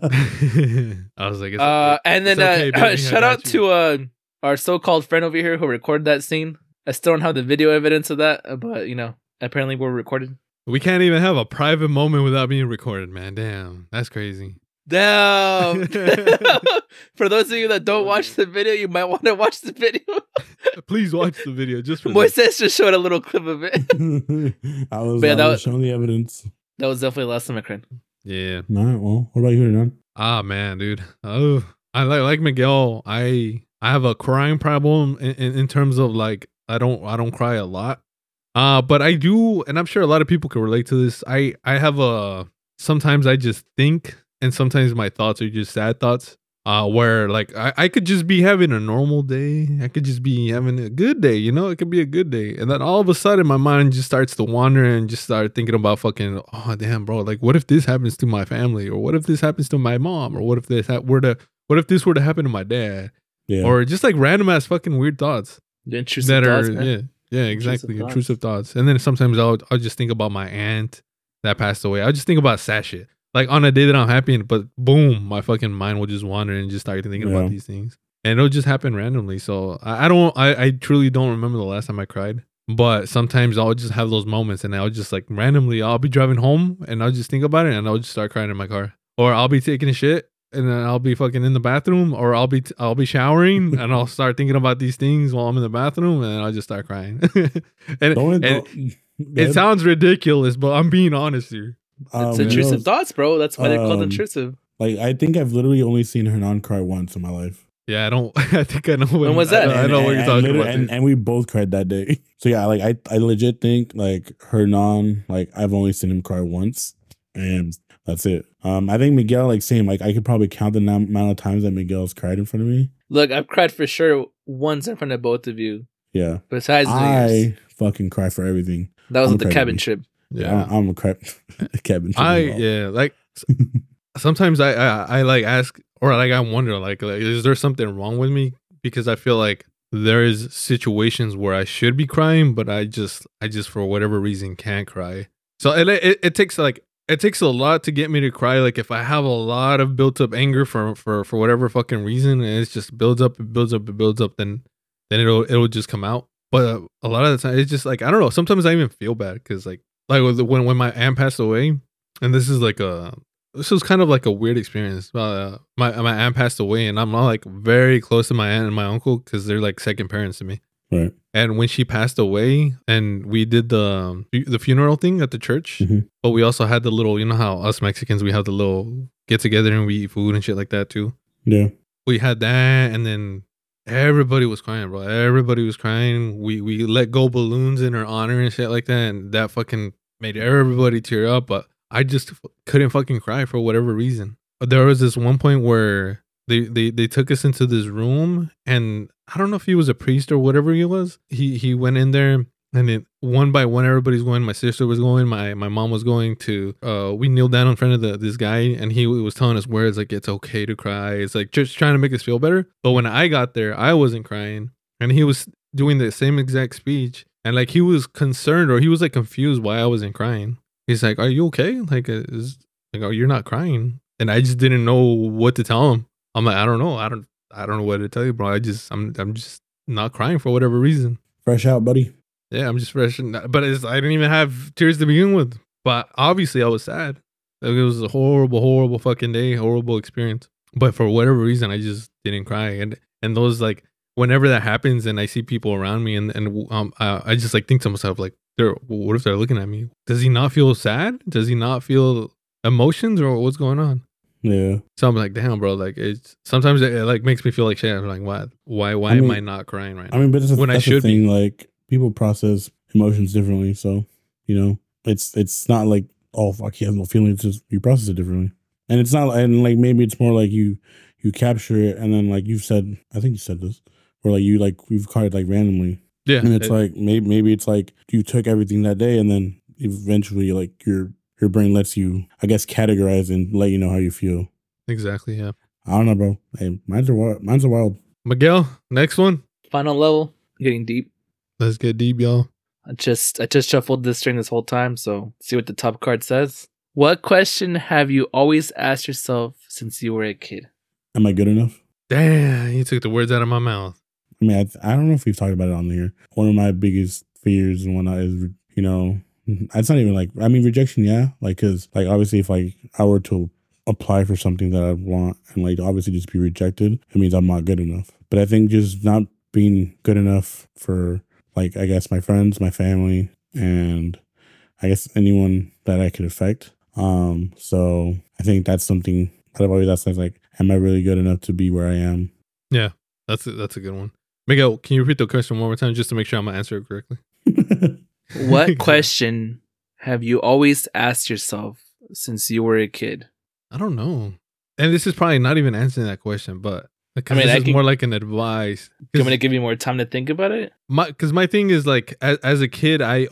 I was like, and then okay, shout out to our so-called friend over here who recorded that scene. I still don't have the video evidence of that, but apparently we're recorded. We can't even have a private moment without being recorded, man. Damn, that's crazy. Damn. For those of you that don't watch the video, you might want to watch the video. Please watch the video. Just for Moises just showed a little clip of it. I was showing the evidence. That was definitely the last time I cried. Yeah. All right. Well, what about you, Hernan? Man, dude. Oh, I like Miguel. I have a crying problem in terms of like I don't cry a lot. But I do, and I'm sure a lot of people can relate to this. I have sometimes I just think. And sometimes my thoughts are just sad thoughts, where like I could just be having a normal day. I could just be having a good day, it could be a good day. And then all of a sudden my mind just starts to wander and just start thinking about fucking, oh damn, bro, like what if this happens to my family? Or what if this happens to my mom? Or what if this were to happen to my dad? Yeah. Or just like random ass fucking weird thoughts. The intrusive thoughts, man. Yeah, exactly. Intrusive thoughts. And then sometimes I'll just think about my aunt that passed away. I'll just think about sad shit. Like on a day that I'm happy, but boom, my fucking mind will just wander and just start thinking about these things. And it'll just happen randomly. So I truly don't remember the last time I cried. But sometimes I'll just have those moments and I'll just like randomly, I'll be driving home and I'll just think about it and I'll just start crying in my car. Or I'll be taking a shit and then I'll be fucking in the bathroom, or I'll be showering and I'll start thinking about these things while I'm in the bathroom and I'll just start crying. It sounds ridiculous, but I'm being honest here. It's intrusive thoughts, bro. That's why they're called intrusive. Like I think I've literally only seen Hernan cry once in my life. Yeah, I think I know when was that? I know what you're talking about. And we both cried that day. So yeah, like I legit think like Hernan, like I've only seen him cry once, and that's it. I think Miguel, like same. Like I could probably count the amount of times that Miguel's cried in front of me. Look, I've cried for sure once in front of both of you. Yeah. Besides I fucking cry for everything. That was at the cabin trip. Yeah, I'm a cabin trip. Like sometimes I like ask, or like I wonder like is there something wrong with me? Because I feel like there is situations where I should be crying, but I just for whatever reason can't cry. So it takes like it takes a lot to get me to cry. Like if I have a lot of built up anger for whatever fucking reason, and it's just builds up, then it'll just come out. But a lot of the time, it's just like I don't know. Sometimes I even feel bad because like when my aunt passed away, and this was kind of like a weird experience. My aunt passed away, and I'm not like very close to my aunt and my uncle because they're like second parents to me. Right. And when she passed away, and we did the funeral thing at the church, but we also had the little, you know how us Mexicans, we have the little get together and we eat food and shit like that too. Yeah. We had that, and then everybody was crying, bro. Everybody was crying. We let go balloons in her honor and shit like that, and that fucking made everybody tear up. But I just couldn't fucking cry for whatever reason. There was this one point where they took us into this room, and I don't know if he was a priest or whatever he was. He went in there, and then one by one, everybody's going. My sister was going. My mom was going to. We kneeled down in front of this guy, and he was telling us words like it's okay to cry. It's like just trying to make us feel better. But when I got there, I wasn't crying, and he was doing the same exact speech, and like he was concerned or he was like confused why I wasn't crying. He's like, "Are you okay? Like, oh, you're not crying," and I just didn't know what to tell him. I'm like, I don't know. I don't know what to tell you, bro. I'm just not crying for whatever reason. Fresh out, buddy. Yeah, I'm just fresh. But I didn't even have tears to begin with. But obviously I was sad. Like, it was a horrible fucking day, horrible experience. But for whatever reason, I just didn't cry. And those like, whenever that happens and I see people around me and I just like think to myself, like, what if they're looking at me? Does he not feel sad? Does he not feel emotions or what's going on? Yeah. So I'm like, damn, bro. Like, it's sometimes it like makes me feel like shit. I'm like, what? Why am I not crying right now? I mean, but that's I should the thing. be. Like, people process emotions differently. So, you know, it's not like, oh fuck, he has no feelings. It's just you process it differently. And it's not, and like maybe it's more like you capture it, and then like you've said, I think you said this, where like you've caught it like randomly. Yeah. And it's like maybe it's like you took everything that day, and then eventually like your brain lets you, I guess, categorize and let you know how you feel. Exactly, yeah. I don't know, bro. Hey, mine's are wild. Miguel, next one. Final level, getting deep. Let's get deep, y'all. I just shuffled this string this whole time, so see what the top card says. What question have you always asked yourself since you were a kid? Am I good enough? Damn, you took the words out of my mouth. I mean, I don't know if we've talked about it on here. One of my biggest fears and whatnot is, you know, it's not even like, I mean, rejection, yeah. Like, because, like, obviously, if like I were to apply for something that I want and like obviously just be rejected, it means I'm not good enough. But I think just not being good enough for, like, I guess my friends, my family, and I guess anyone that I could affect. So I think that's something that I've always asked, like, am I really good enough to be where I am? Yeah, that's a good one. Miguel, can you repeat the question one more time just to make sure I'm gonna answer it correctly? What question have you always asked yourself since you were a kid? I don't know. And this is probably not even answering that question, but I mean, this is more like an advice. Do you want me to give you more time to think about it? Because my thing is like, as a kid, I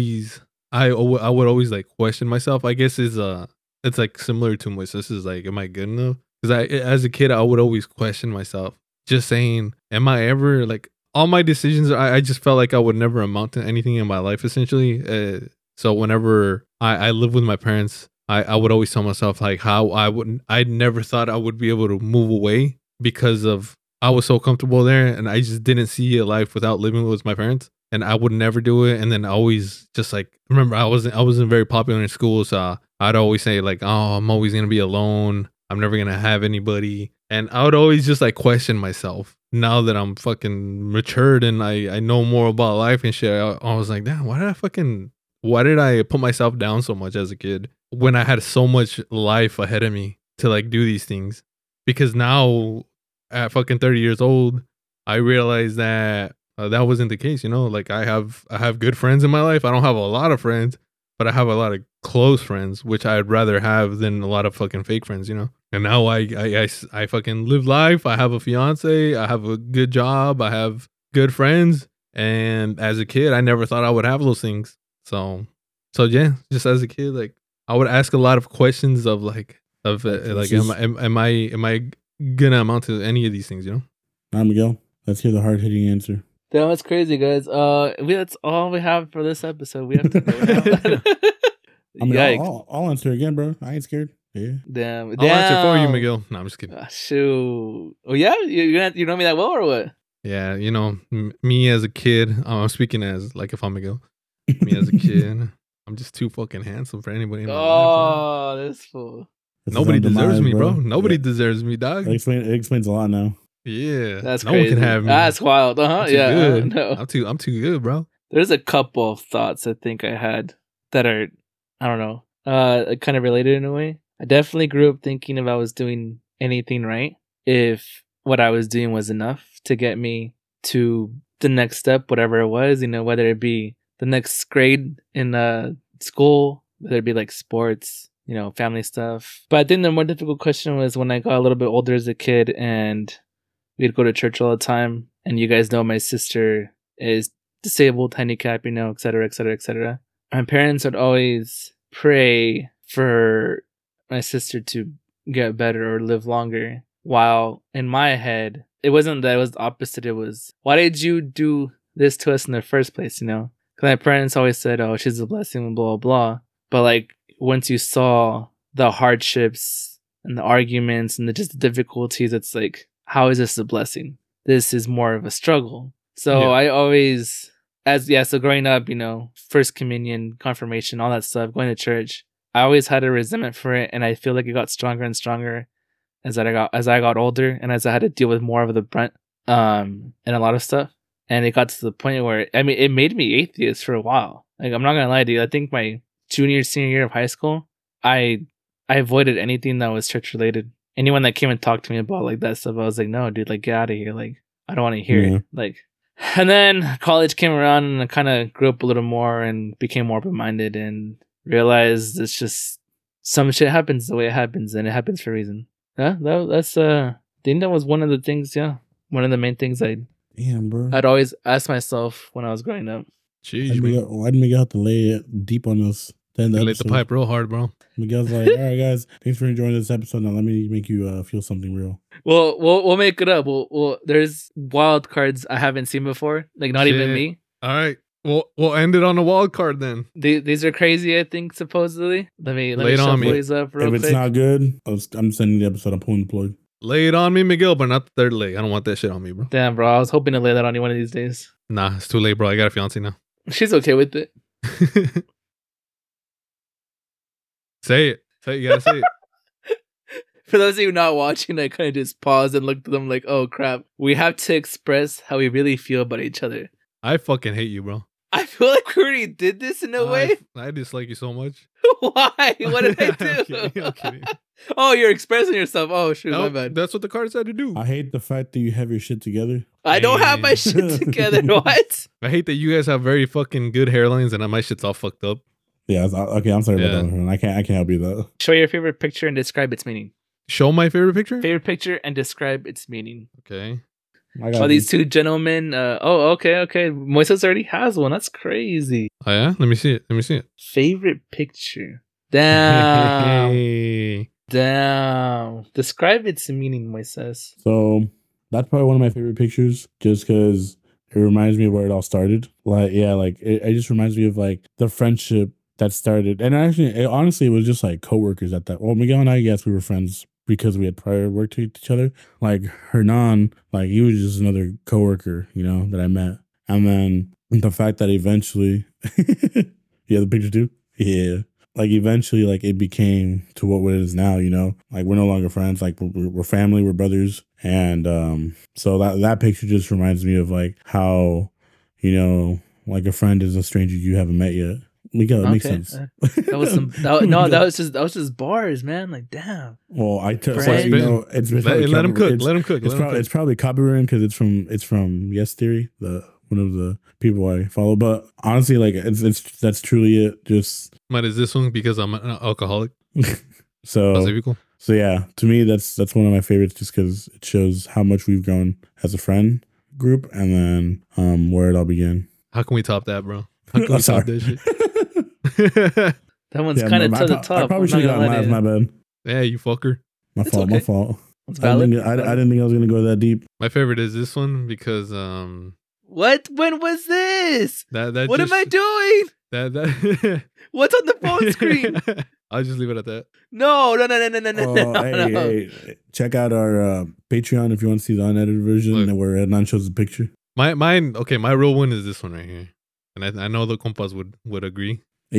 would always like question myself. I guess it's like similar to my sister's, like, am I good enough? Because as a kid, I would always question myself, just saying, am I ever, like, all my decisions, I just felt like I would never amount to anything in my life, essentially. So whenever I lived with my parents, I would always tell myself, like, how I never thought I would be able to move away because of, I was so comfortable there, and I just didn't see a life without living with my parents, and I would never do it. And then I always just like, remember, I wasn't very popular in school, so I'd always say like, oh, I'm always gonna be alone, I'm never gonna have anybody. And I would always just like question myself. Now that I'm fucking matured and I know more about life and shit, I was like, damn, why did I put myself down so much as a kid when I had so much life ahead of me to like do these things? Because now at fucking 30 years old, I realized that that wasn't the case, you know? Like, I have good friends in my life. I don't have a lot of friends, but I have a lot of close friends, which I'd rather have than a lot of fucking fake friends, you know? And now I fucking live life. I have a fiance. I have a good job. I have good friends. And as a kid, I never thought I would have those things. So yeah, just as a kid, like, I would ask a lot of questions of like, am I gonna amount to any of these things, you know? All right, Miguel, let's hear the hard-hitting answer. Damn, that's crazy, guys. That's all we have for this episode. We have to go now. I mean, I'll answer again, bro. I ain't scared. Yeah. Damn. I'll answer for you, Miguel. No, I'm just kidding. Shoot. Oh yeah, you know me that well or what? Yeah, you know me as a kid. I'm speaking as like if I'm Miguel. Me as a kid, I'm just too fucking handsome for anybody in my life. Oh, this fool. Nobody deserves me, bro. Nobody deserves me, dog. It explains a lot now. Yeah, that's no crazy. one can have me. That's wild. Yeah, good. No. I'm too good, bro. There's a couple of thoughts I think I had that are, I don't know, kind of related in a way. I definitely grew up thinking if I was doing anything right, if what I was doing was enough to get me to the next step, whatever it was, you know, whether it be the next grade in school, whether it be like sports, you know, family stuff. But I think the more difficult question was when I got a little bit older as a kid and we'd go to church all the time. And you guys know my sister is disabled, handicapped, you know, et cetera, et cetera, et cetera. My parents would always pray for my sister to get better or live longer. While in my head, it wasn't that it was the opposite. It was, why did you do this to us in the first place, you know? Because my parents always said, oh, she's a blessing, blah, blah, blah. But like, once you saw the hardships and the arguments and just the difficulties, it's like, how is this a blessing? This is more of a struggle. So yeah. I always, so growing up, you know, first communion, confirmation, all that stuff, going to church, I always had a resentment for it. And I feel like it got stronger and stronger as I got older and as I had to deal with more of the brunt and a lot of stuff. And it got to the point where, I mean, it made me atheist for a while. Like, I'm not going to lie to you. I think my junior, senior year of high school, I avoided anything that was church related. Anyone that came and talked to me about like that stuff, I was like, no, dude, like, get out of here. Like, I don't want to hear it. Like, and then college came around and I kind of grew up a little more and became more open-minded and realized it's just some shit happens the way it happens and it happens for a reason. Yeah, that's I think that was one of the things. Yeah, one of the main things I'd always ask myself when I was growing up. Jeez, why did Miguel have to lay it deep on us? They laid the pipe real hard, bro. Miguel's like, all right, guys, thanks for enjoying this episode. Now let me make you feel something real. Well, we'll make it up. Well, there's wild cards I haven't seen before. Like not even me. All right. We'll end it on a wild card then. These are crazy, I think, supposedly. Let me shuffle these up real quick. If it's not good, I'm sending the episode. I'm pulling the plug. Lay it on me, Miguel, but not the third leg. I don't want that shit on me, bro. Damn, bro. I was hoping to lay that on you one of these days. Nah, it's too late, bro. I got a fiance now. She's okay with it. Say it. You gotta say it. For those of you not watching, I kind of just paused and looked at them like, oh, crap. We have to express how we really feel about each other. I fucking hate you, bro. I feel like we already did this in a way. I dislike you so much. Why? What did I do? I'm kidding. Oh, you're expressing yourself. Oh, shoot, my bad. That's what the card said to do. I hate the fact that you have your shit together. I don't have my shit together. What? I hate that you guys have very fucking good hairlines and my shit's all fucked up. Yeah, okay, I'm sorry about that. I can't help you though. Show your favorite picture and describe its meaning. Show my favorite picture? Favorite picture and describe its meaning. Okay. These two gentlemen. Okay. Moises already has one. That's crazy. Oh yeah? Let me see it. Favorite picture. Damn. Hey. Damn. Describe its meaning, Moises. So that's probably one of my favorite pictures, just because it reminds me of where it all started. It just reminds me of like the friendship that started. And honestly, it was just like coworkers at that. Well, Miguel and I, yes, we were friends because we had prior worked with each other. Like Hernan, like he was just another coworker, you know, that I met. And then the fact that eventually, yeah, the picture too. Yeah. Like eventually, like it became to what it is now, you know, like we're no longer friends. Like we're family, we're brothers. And so that picture just reminds me of like how, you know, like a friend is a stranger you haven't met yet. Miguel, it makes sense. That was just bars, man. Like, damn. Well, it's let him cook. Let him cook. It's probably copyrighted because it's from Yes Theory, one of the people I follow. But honestly, like that's truly it. Just might is this one because I'm an alcoholic. So yeah, to me that's one of my favorites, just because it shows how much we've grown as a friend group, and then where it all began. How can we top that, bro? How can we top that shit? That one's kind of to the top. I probably should have gotten last. My bad. Yeah, you fucker. My fault. It's valid. I didn't think I was gonna go that deep. My favorite is this one because What? When was this? That what am I doing? That What's on the phone screen? I'll just leave it at that. No. Hey, check out our Patreon if you want to see the unedited version where Adnan shows the picture. Mine. Okay, my real one is this one right here, and I know the compas would agree.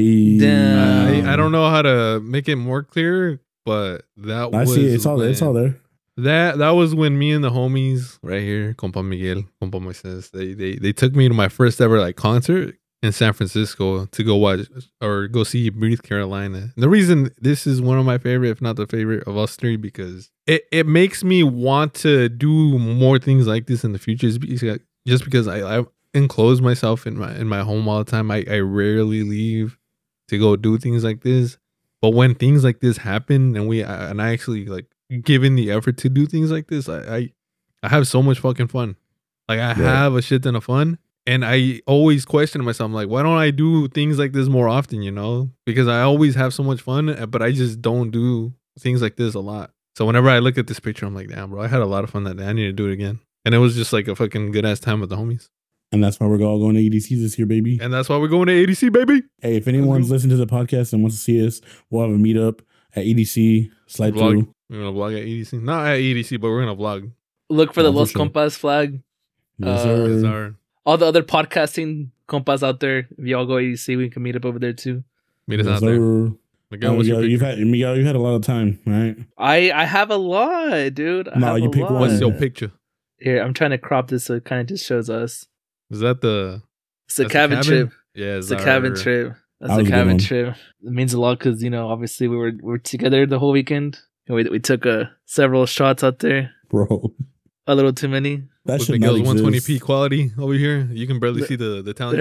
Hey. I don't know how to make it more clear, but that I see it. It's all there. That was when me and the homies right here, compa Miguel, compa Moises, they took me to my first ever like concert in San Francisco to go watch or go see Breathe Carolina. And the reason this is one of my favorite, if not the favorite of us three, because it makes me want to do more things like this in the future. Just because I enclose myself in my home all the time. I rarely leave to go do things like this. But when things like this happen and I actually like give in the effort to do things like this, I have so much fucking fun. Like I have a shit ton of fun. And I always question myself, I'm like, why don't I do things like this more often, you know? Because I always have so much fun, but I just don't do things like this a lot. So whenever I look at this picture, I'm like, damn, bro, I had a lot of fun that day. I need to do it again. And it was just like a fucking good ass time with the homies. And that's why we're all going to EDC this year, baby. And that's why we're going to ADC, baby. Hey, if anyone's listening to the podcast and wants to see us, we'll have a meetup at EDC. Slide through. We're going to vlog at EDC. Not at EDC, but we're going to vlog. Look for the Los Compas flag. Yes, sir. All the other podcasting compas out there, if y'all go EDC, we can meet up over there too. Meet us out there. Miguel, you've had a lot of time, right? I have a lot, dude. You pick one. What's your picture? Here, I'm trying to crop this so it kind of just shows us. Is that It's a cabin trip. Yeah, it's a cabin trip. That's a cabin trip. It means a lot because, you know, obviously we were together the whole weekend. We took several shots out there. Bro. A little too many. That should Miguel's 120p quality over here. You can barely see the talent.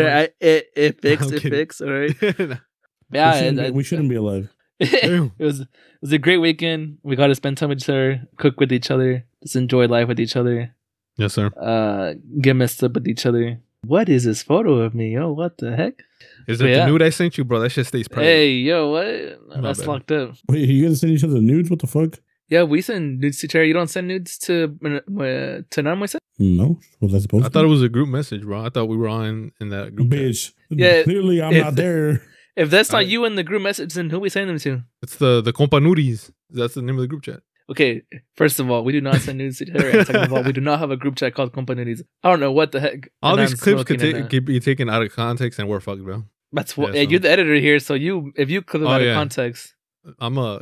It fixed, all right? Yeah, we shouldn't be alive. It was a great weekend. We got to spend time with each other, cook with each other, just enjoy life with each other. Yes, sir. Get messed up with each other. What is this photo of me? Yo, what the heck? Is it the nude I sent you, bro? That shit stays private. Hey, yo, what? That's locked up. Wait, you guys send each other nudes? What the fuck? Yeah, we send nudes to each other. You don't send nudes to Moises? No. Was I supposed to? I thought it was a group message, bro. I thought we were on in that group. Bitch. Yeah, clearly I'm not there. If that's not you in the group message, then who we send them to? It's the Compa Nudies. That's the name of the group chat. Okay, first of all, we do not send nudes to each other. And second of all, we do not have a group chat called Compa Nudies. I don't know what the heck. All these clips could be taken out of context and we're fucked, bro. That's what you're the editor here, so if you clip it out of context, I'm fun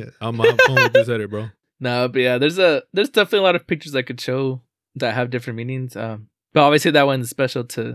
with this edit, bro. No, but yeah, there's definitely a lot of pictures I could show that have different meanings. But obviously that one's special to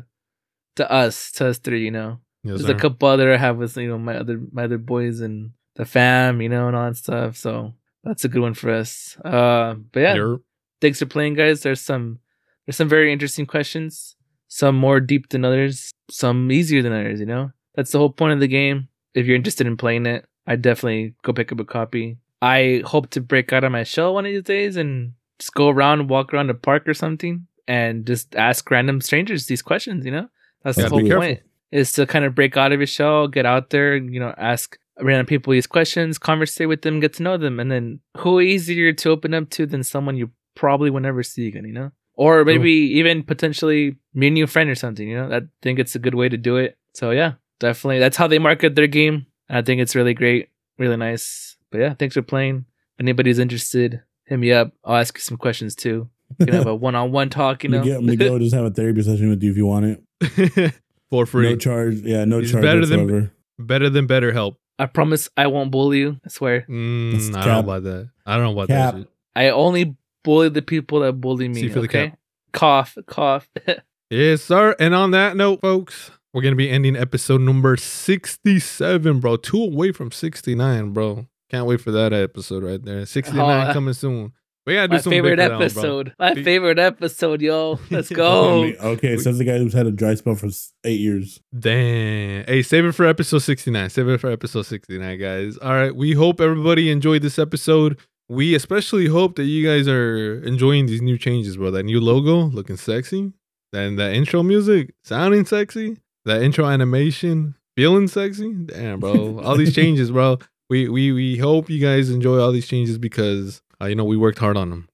us three, you know. Yes, there's a couple other I have with, you know, my other boys and the fam, you know, and all that stuff. So that's a good one for us. But yeah, thanks for playing, guys. There's some very interesting questions. Some more deep than others. Some easier than others. You know, that's the whole point of the game. If you're interested in playing it, I'd definitely go pick up a copy. I hope to break out of my shell one of these days and just go around, walk around the park or something, and just ask random strangers these questions. You know, that's the whole point. Is to kind of break out of your shell, get out there, you know, ask random people these questions, conversate with them, get to know them. And then who easier to open up to than someone you probably will never see again, you know? Or maybe even potentially meet a new friend or something, you know? I think it's a good way to do it. So yeah, definitely. That's how they market their game. I think it's really great, really nice. But yeah, thanks for playing. If anybody's interested, hit me up. I'll ask you some questions too. You can have a one-on-one talk, you know? Miguel just have a therapy session with you if you want it. For free. No charge. Yeah, no charge whatsoever. Better than BetterHelp. I promise I won't bully you. I swear. I don't know about that. I don't know about that shit. I only bully the people that bully me. Okay? Cough. Yes, sir. And on that note, folks, we're going to be ending episode number 67, bro. 2 away from 69, bro. Can't wait for that episode right there. 69 coming soon. We gotta do some favorite episode. My favorite episode, yo. Let's go. Okay, says the guy who's had a dry spell for 8 years. Damn. Hey, save it for episode 69. Save it for episode 69, guys. All right. We hope everybody enjoyed this episode. We especially hope that you guys are enjoying these new changes, bro. That new logo looking sexy. And that intro music sounding sexy. That intro animation feeling sexy. Damn, bro. All these changes, bro. We hope you guys enjoy all these changes because you know, we worked hard on them.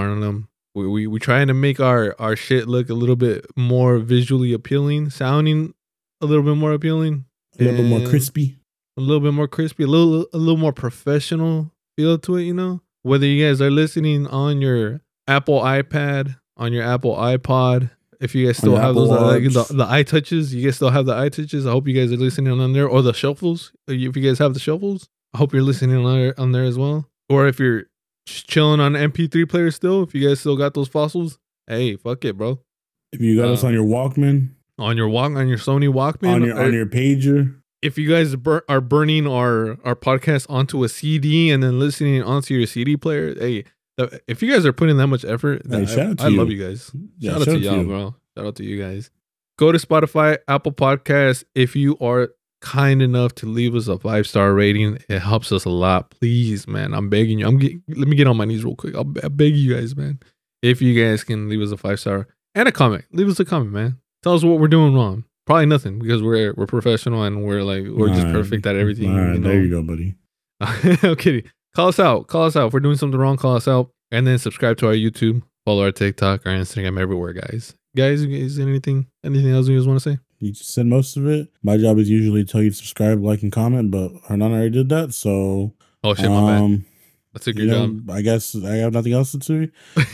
We trying to make our shit look a little bit more visually appealing, sounding a little bit more appealing. A little bit more crispy. A little bit more crispy. A little more professional feel to it, you know? Whether you guys are listening on your Apple iPad, on your Apple iPod, if you guys still have those the iTouches, you guys still have the iTouches. I hope you guys are listening on there, or the shuffles. If you guys have the shuffles, I hope you're listening on there as well. Or if you're just chilling on MP3 player still, if you guys still got those fossils, hey, fuck it, bro. If you got us on your Walkman, on your Sony Walkman, on your pager. If you guys are burning our podcast onto a CD and then listening onto your CD player, hey, if you guys are putting that much effort, I love you guys. Shout out to y'all, bro. Shout out to you guys. Go to Spotify, Apple Podcasts. If you are kind enough to leave us a 5-star rating, it helps us a lot. Please, man, I'm begging you. Let me get on my knees real quick. I beg you guys, man. If you guys can leave us a 5-star and a comment, leave us a comment, man. Tell us what we're doing wrong. Probably nothing, because we're professional and we're just perfect at everything. All right, there you go, buddy. I'm kidding. Call us out. If we're doing something wrong, call us out. And then subscribe to our YouTube, follow our TikTok, our Instagram, everywhere, guys. Is anything else you guys want to say? You just said most of it. My job is usually to tell you to subscribe, like, and comment, but Hernan already did that, so... Oh, shit, my bad. That's a good job. I guess I have nothing else to say.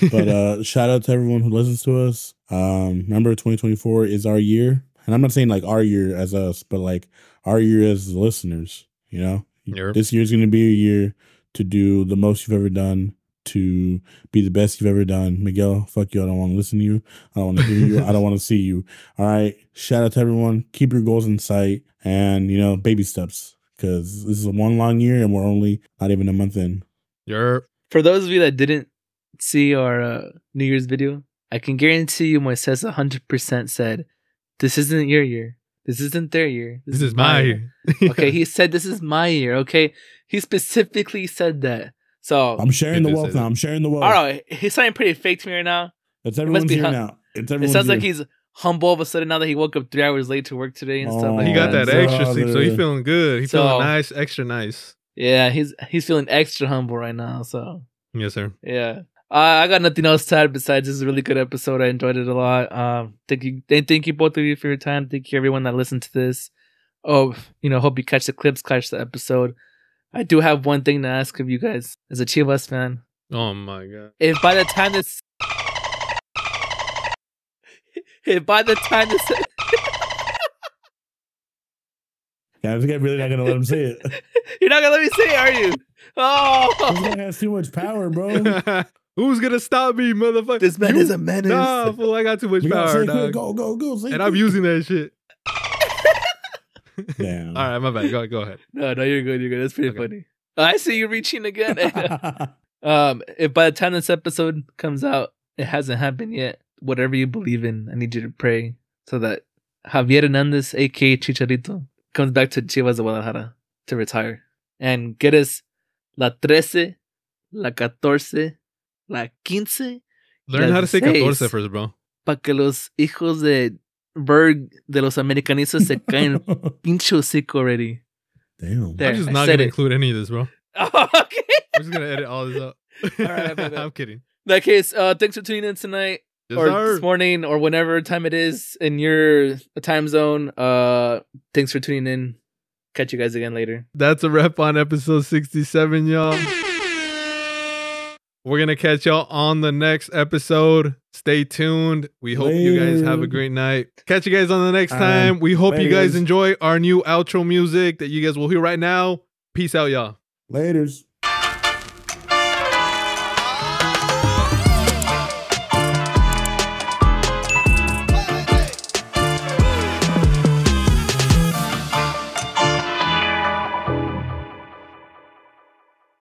But shout out to everyone who listens to us. Remember, 2024 is our year. And I'm not saying, like, our year as us, but, like, our year as the listeners, you know? Yep. This year's going to be a year to do the most you've ever done, to be the best you've ever done. Miguel, fuck you. I don't want to listen to you. I don't want to hear you. I don't want to see you. All right. Shout out to everyone. Keep your goals in sight and, you know, baby steps, because this is a one long year and we're only not even a month in. Yep. For those of you that didn't see our New Year's video, I can guarantee you Moises 100% said, this isn't your year. This isn't their year. This is my year. Okay. He said, this is my year. Okay. He specifically said that. So I'm sharing the wealth now. I'm sharing the wealth. All right, he's sounding pretty fake to me right now. It's everyone's here now. It sounds like he's humble all of a sudden now that he woke up 3 hours late to work today and stuff. Like he got that extra sleep, so he's feeling good. He's feeling nice, extra nice. Yeah, he's feeling extra humble right now. So yes, sir. Yeah, I got nothing else to add besides this is a really good episode. I enjoyed it a lot. Thank you both of you for your time. Thank you everyone that listened to this. Oh, hope you catch the clips, catch the episode. I do have one thing to ask of you guys as a Chivas fan. Oh my god! If by the time this, yeah, I'm really not gonna let him say it. You're not gonna let me say it, are you? Oh, this guy has too much power, bro. Who's gonna stop me, motherfucker? This man is a menace. Nah, fool, I got too much power, dog. Go. And I'm using that shit. Damn. All right, my bad. Go ahead. No, you're good. That's pretty funny. I see you reaching again. If by the time this episode comes out, it hasn't happened yet, whatever you believe in, I need you to pray so that Javier Hernandez, aka Chicharito, comes back to Chivas de Guadalajara to retire and get us la 13, la 14, la 15. Learn how to say 14 first, bro. Para que los hijos de Berg de los americanistas se caen pinche hocico already. Damn. I'm just not going to include any of this, bro. Oh, okay. I'm just going to edit all this out. All right, I'm kidding. In that case, thanks for tuning in tonight this morning or whenever time it is in your time zone. Thanks for tuning in. Catch you guys again later. That's a wrap on episode 67, y'all. We're going to catch y'all on the next episode. Stay tuned. We hope you guys have a great night. Catch you guys on the next time. We hope you guys enjoy our new outro music that you guys will hear right now. Peace out, y'all. Laters.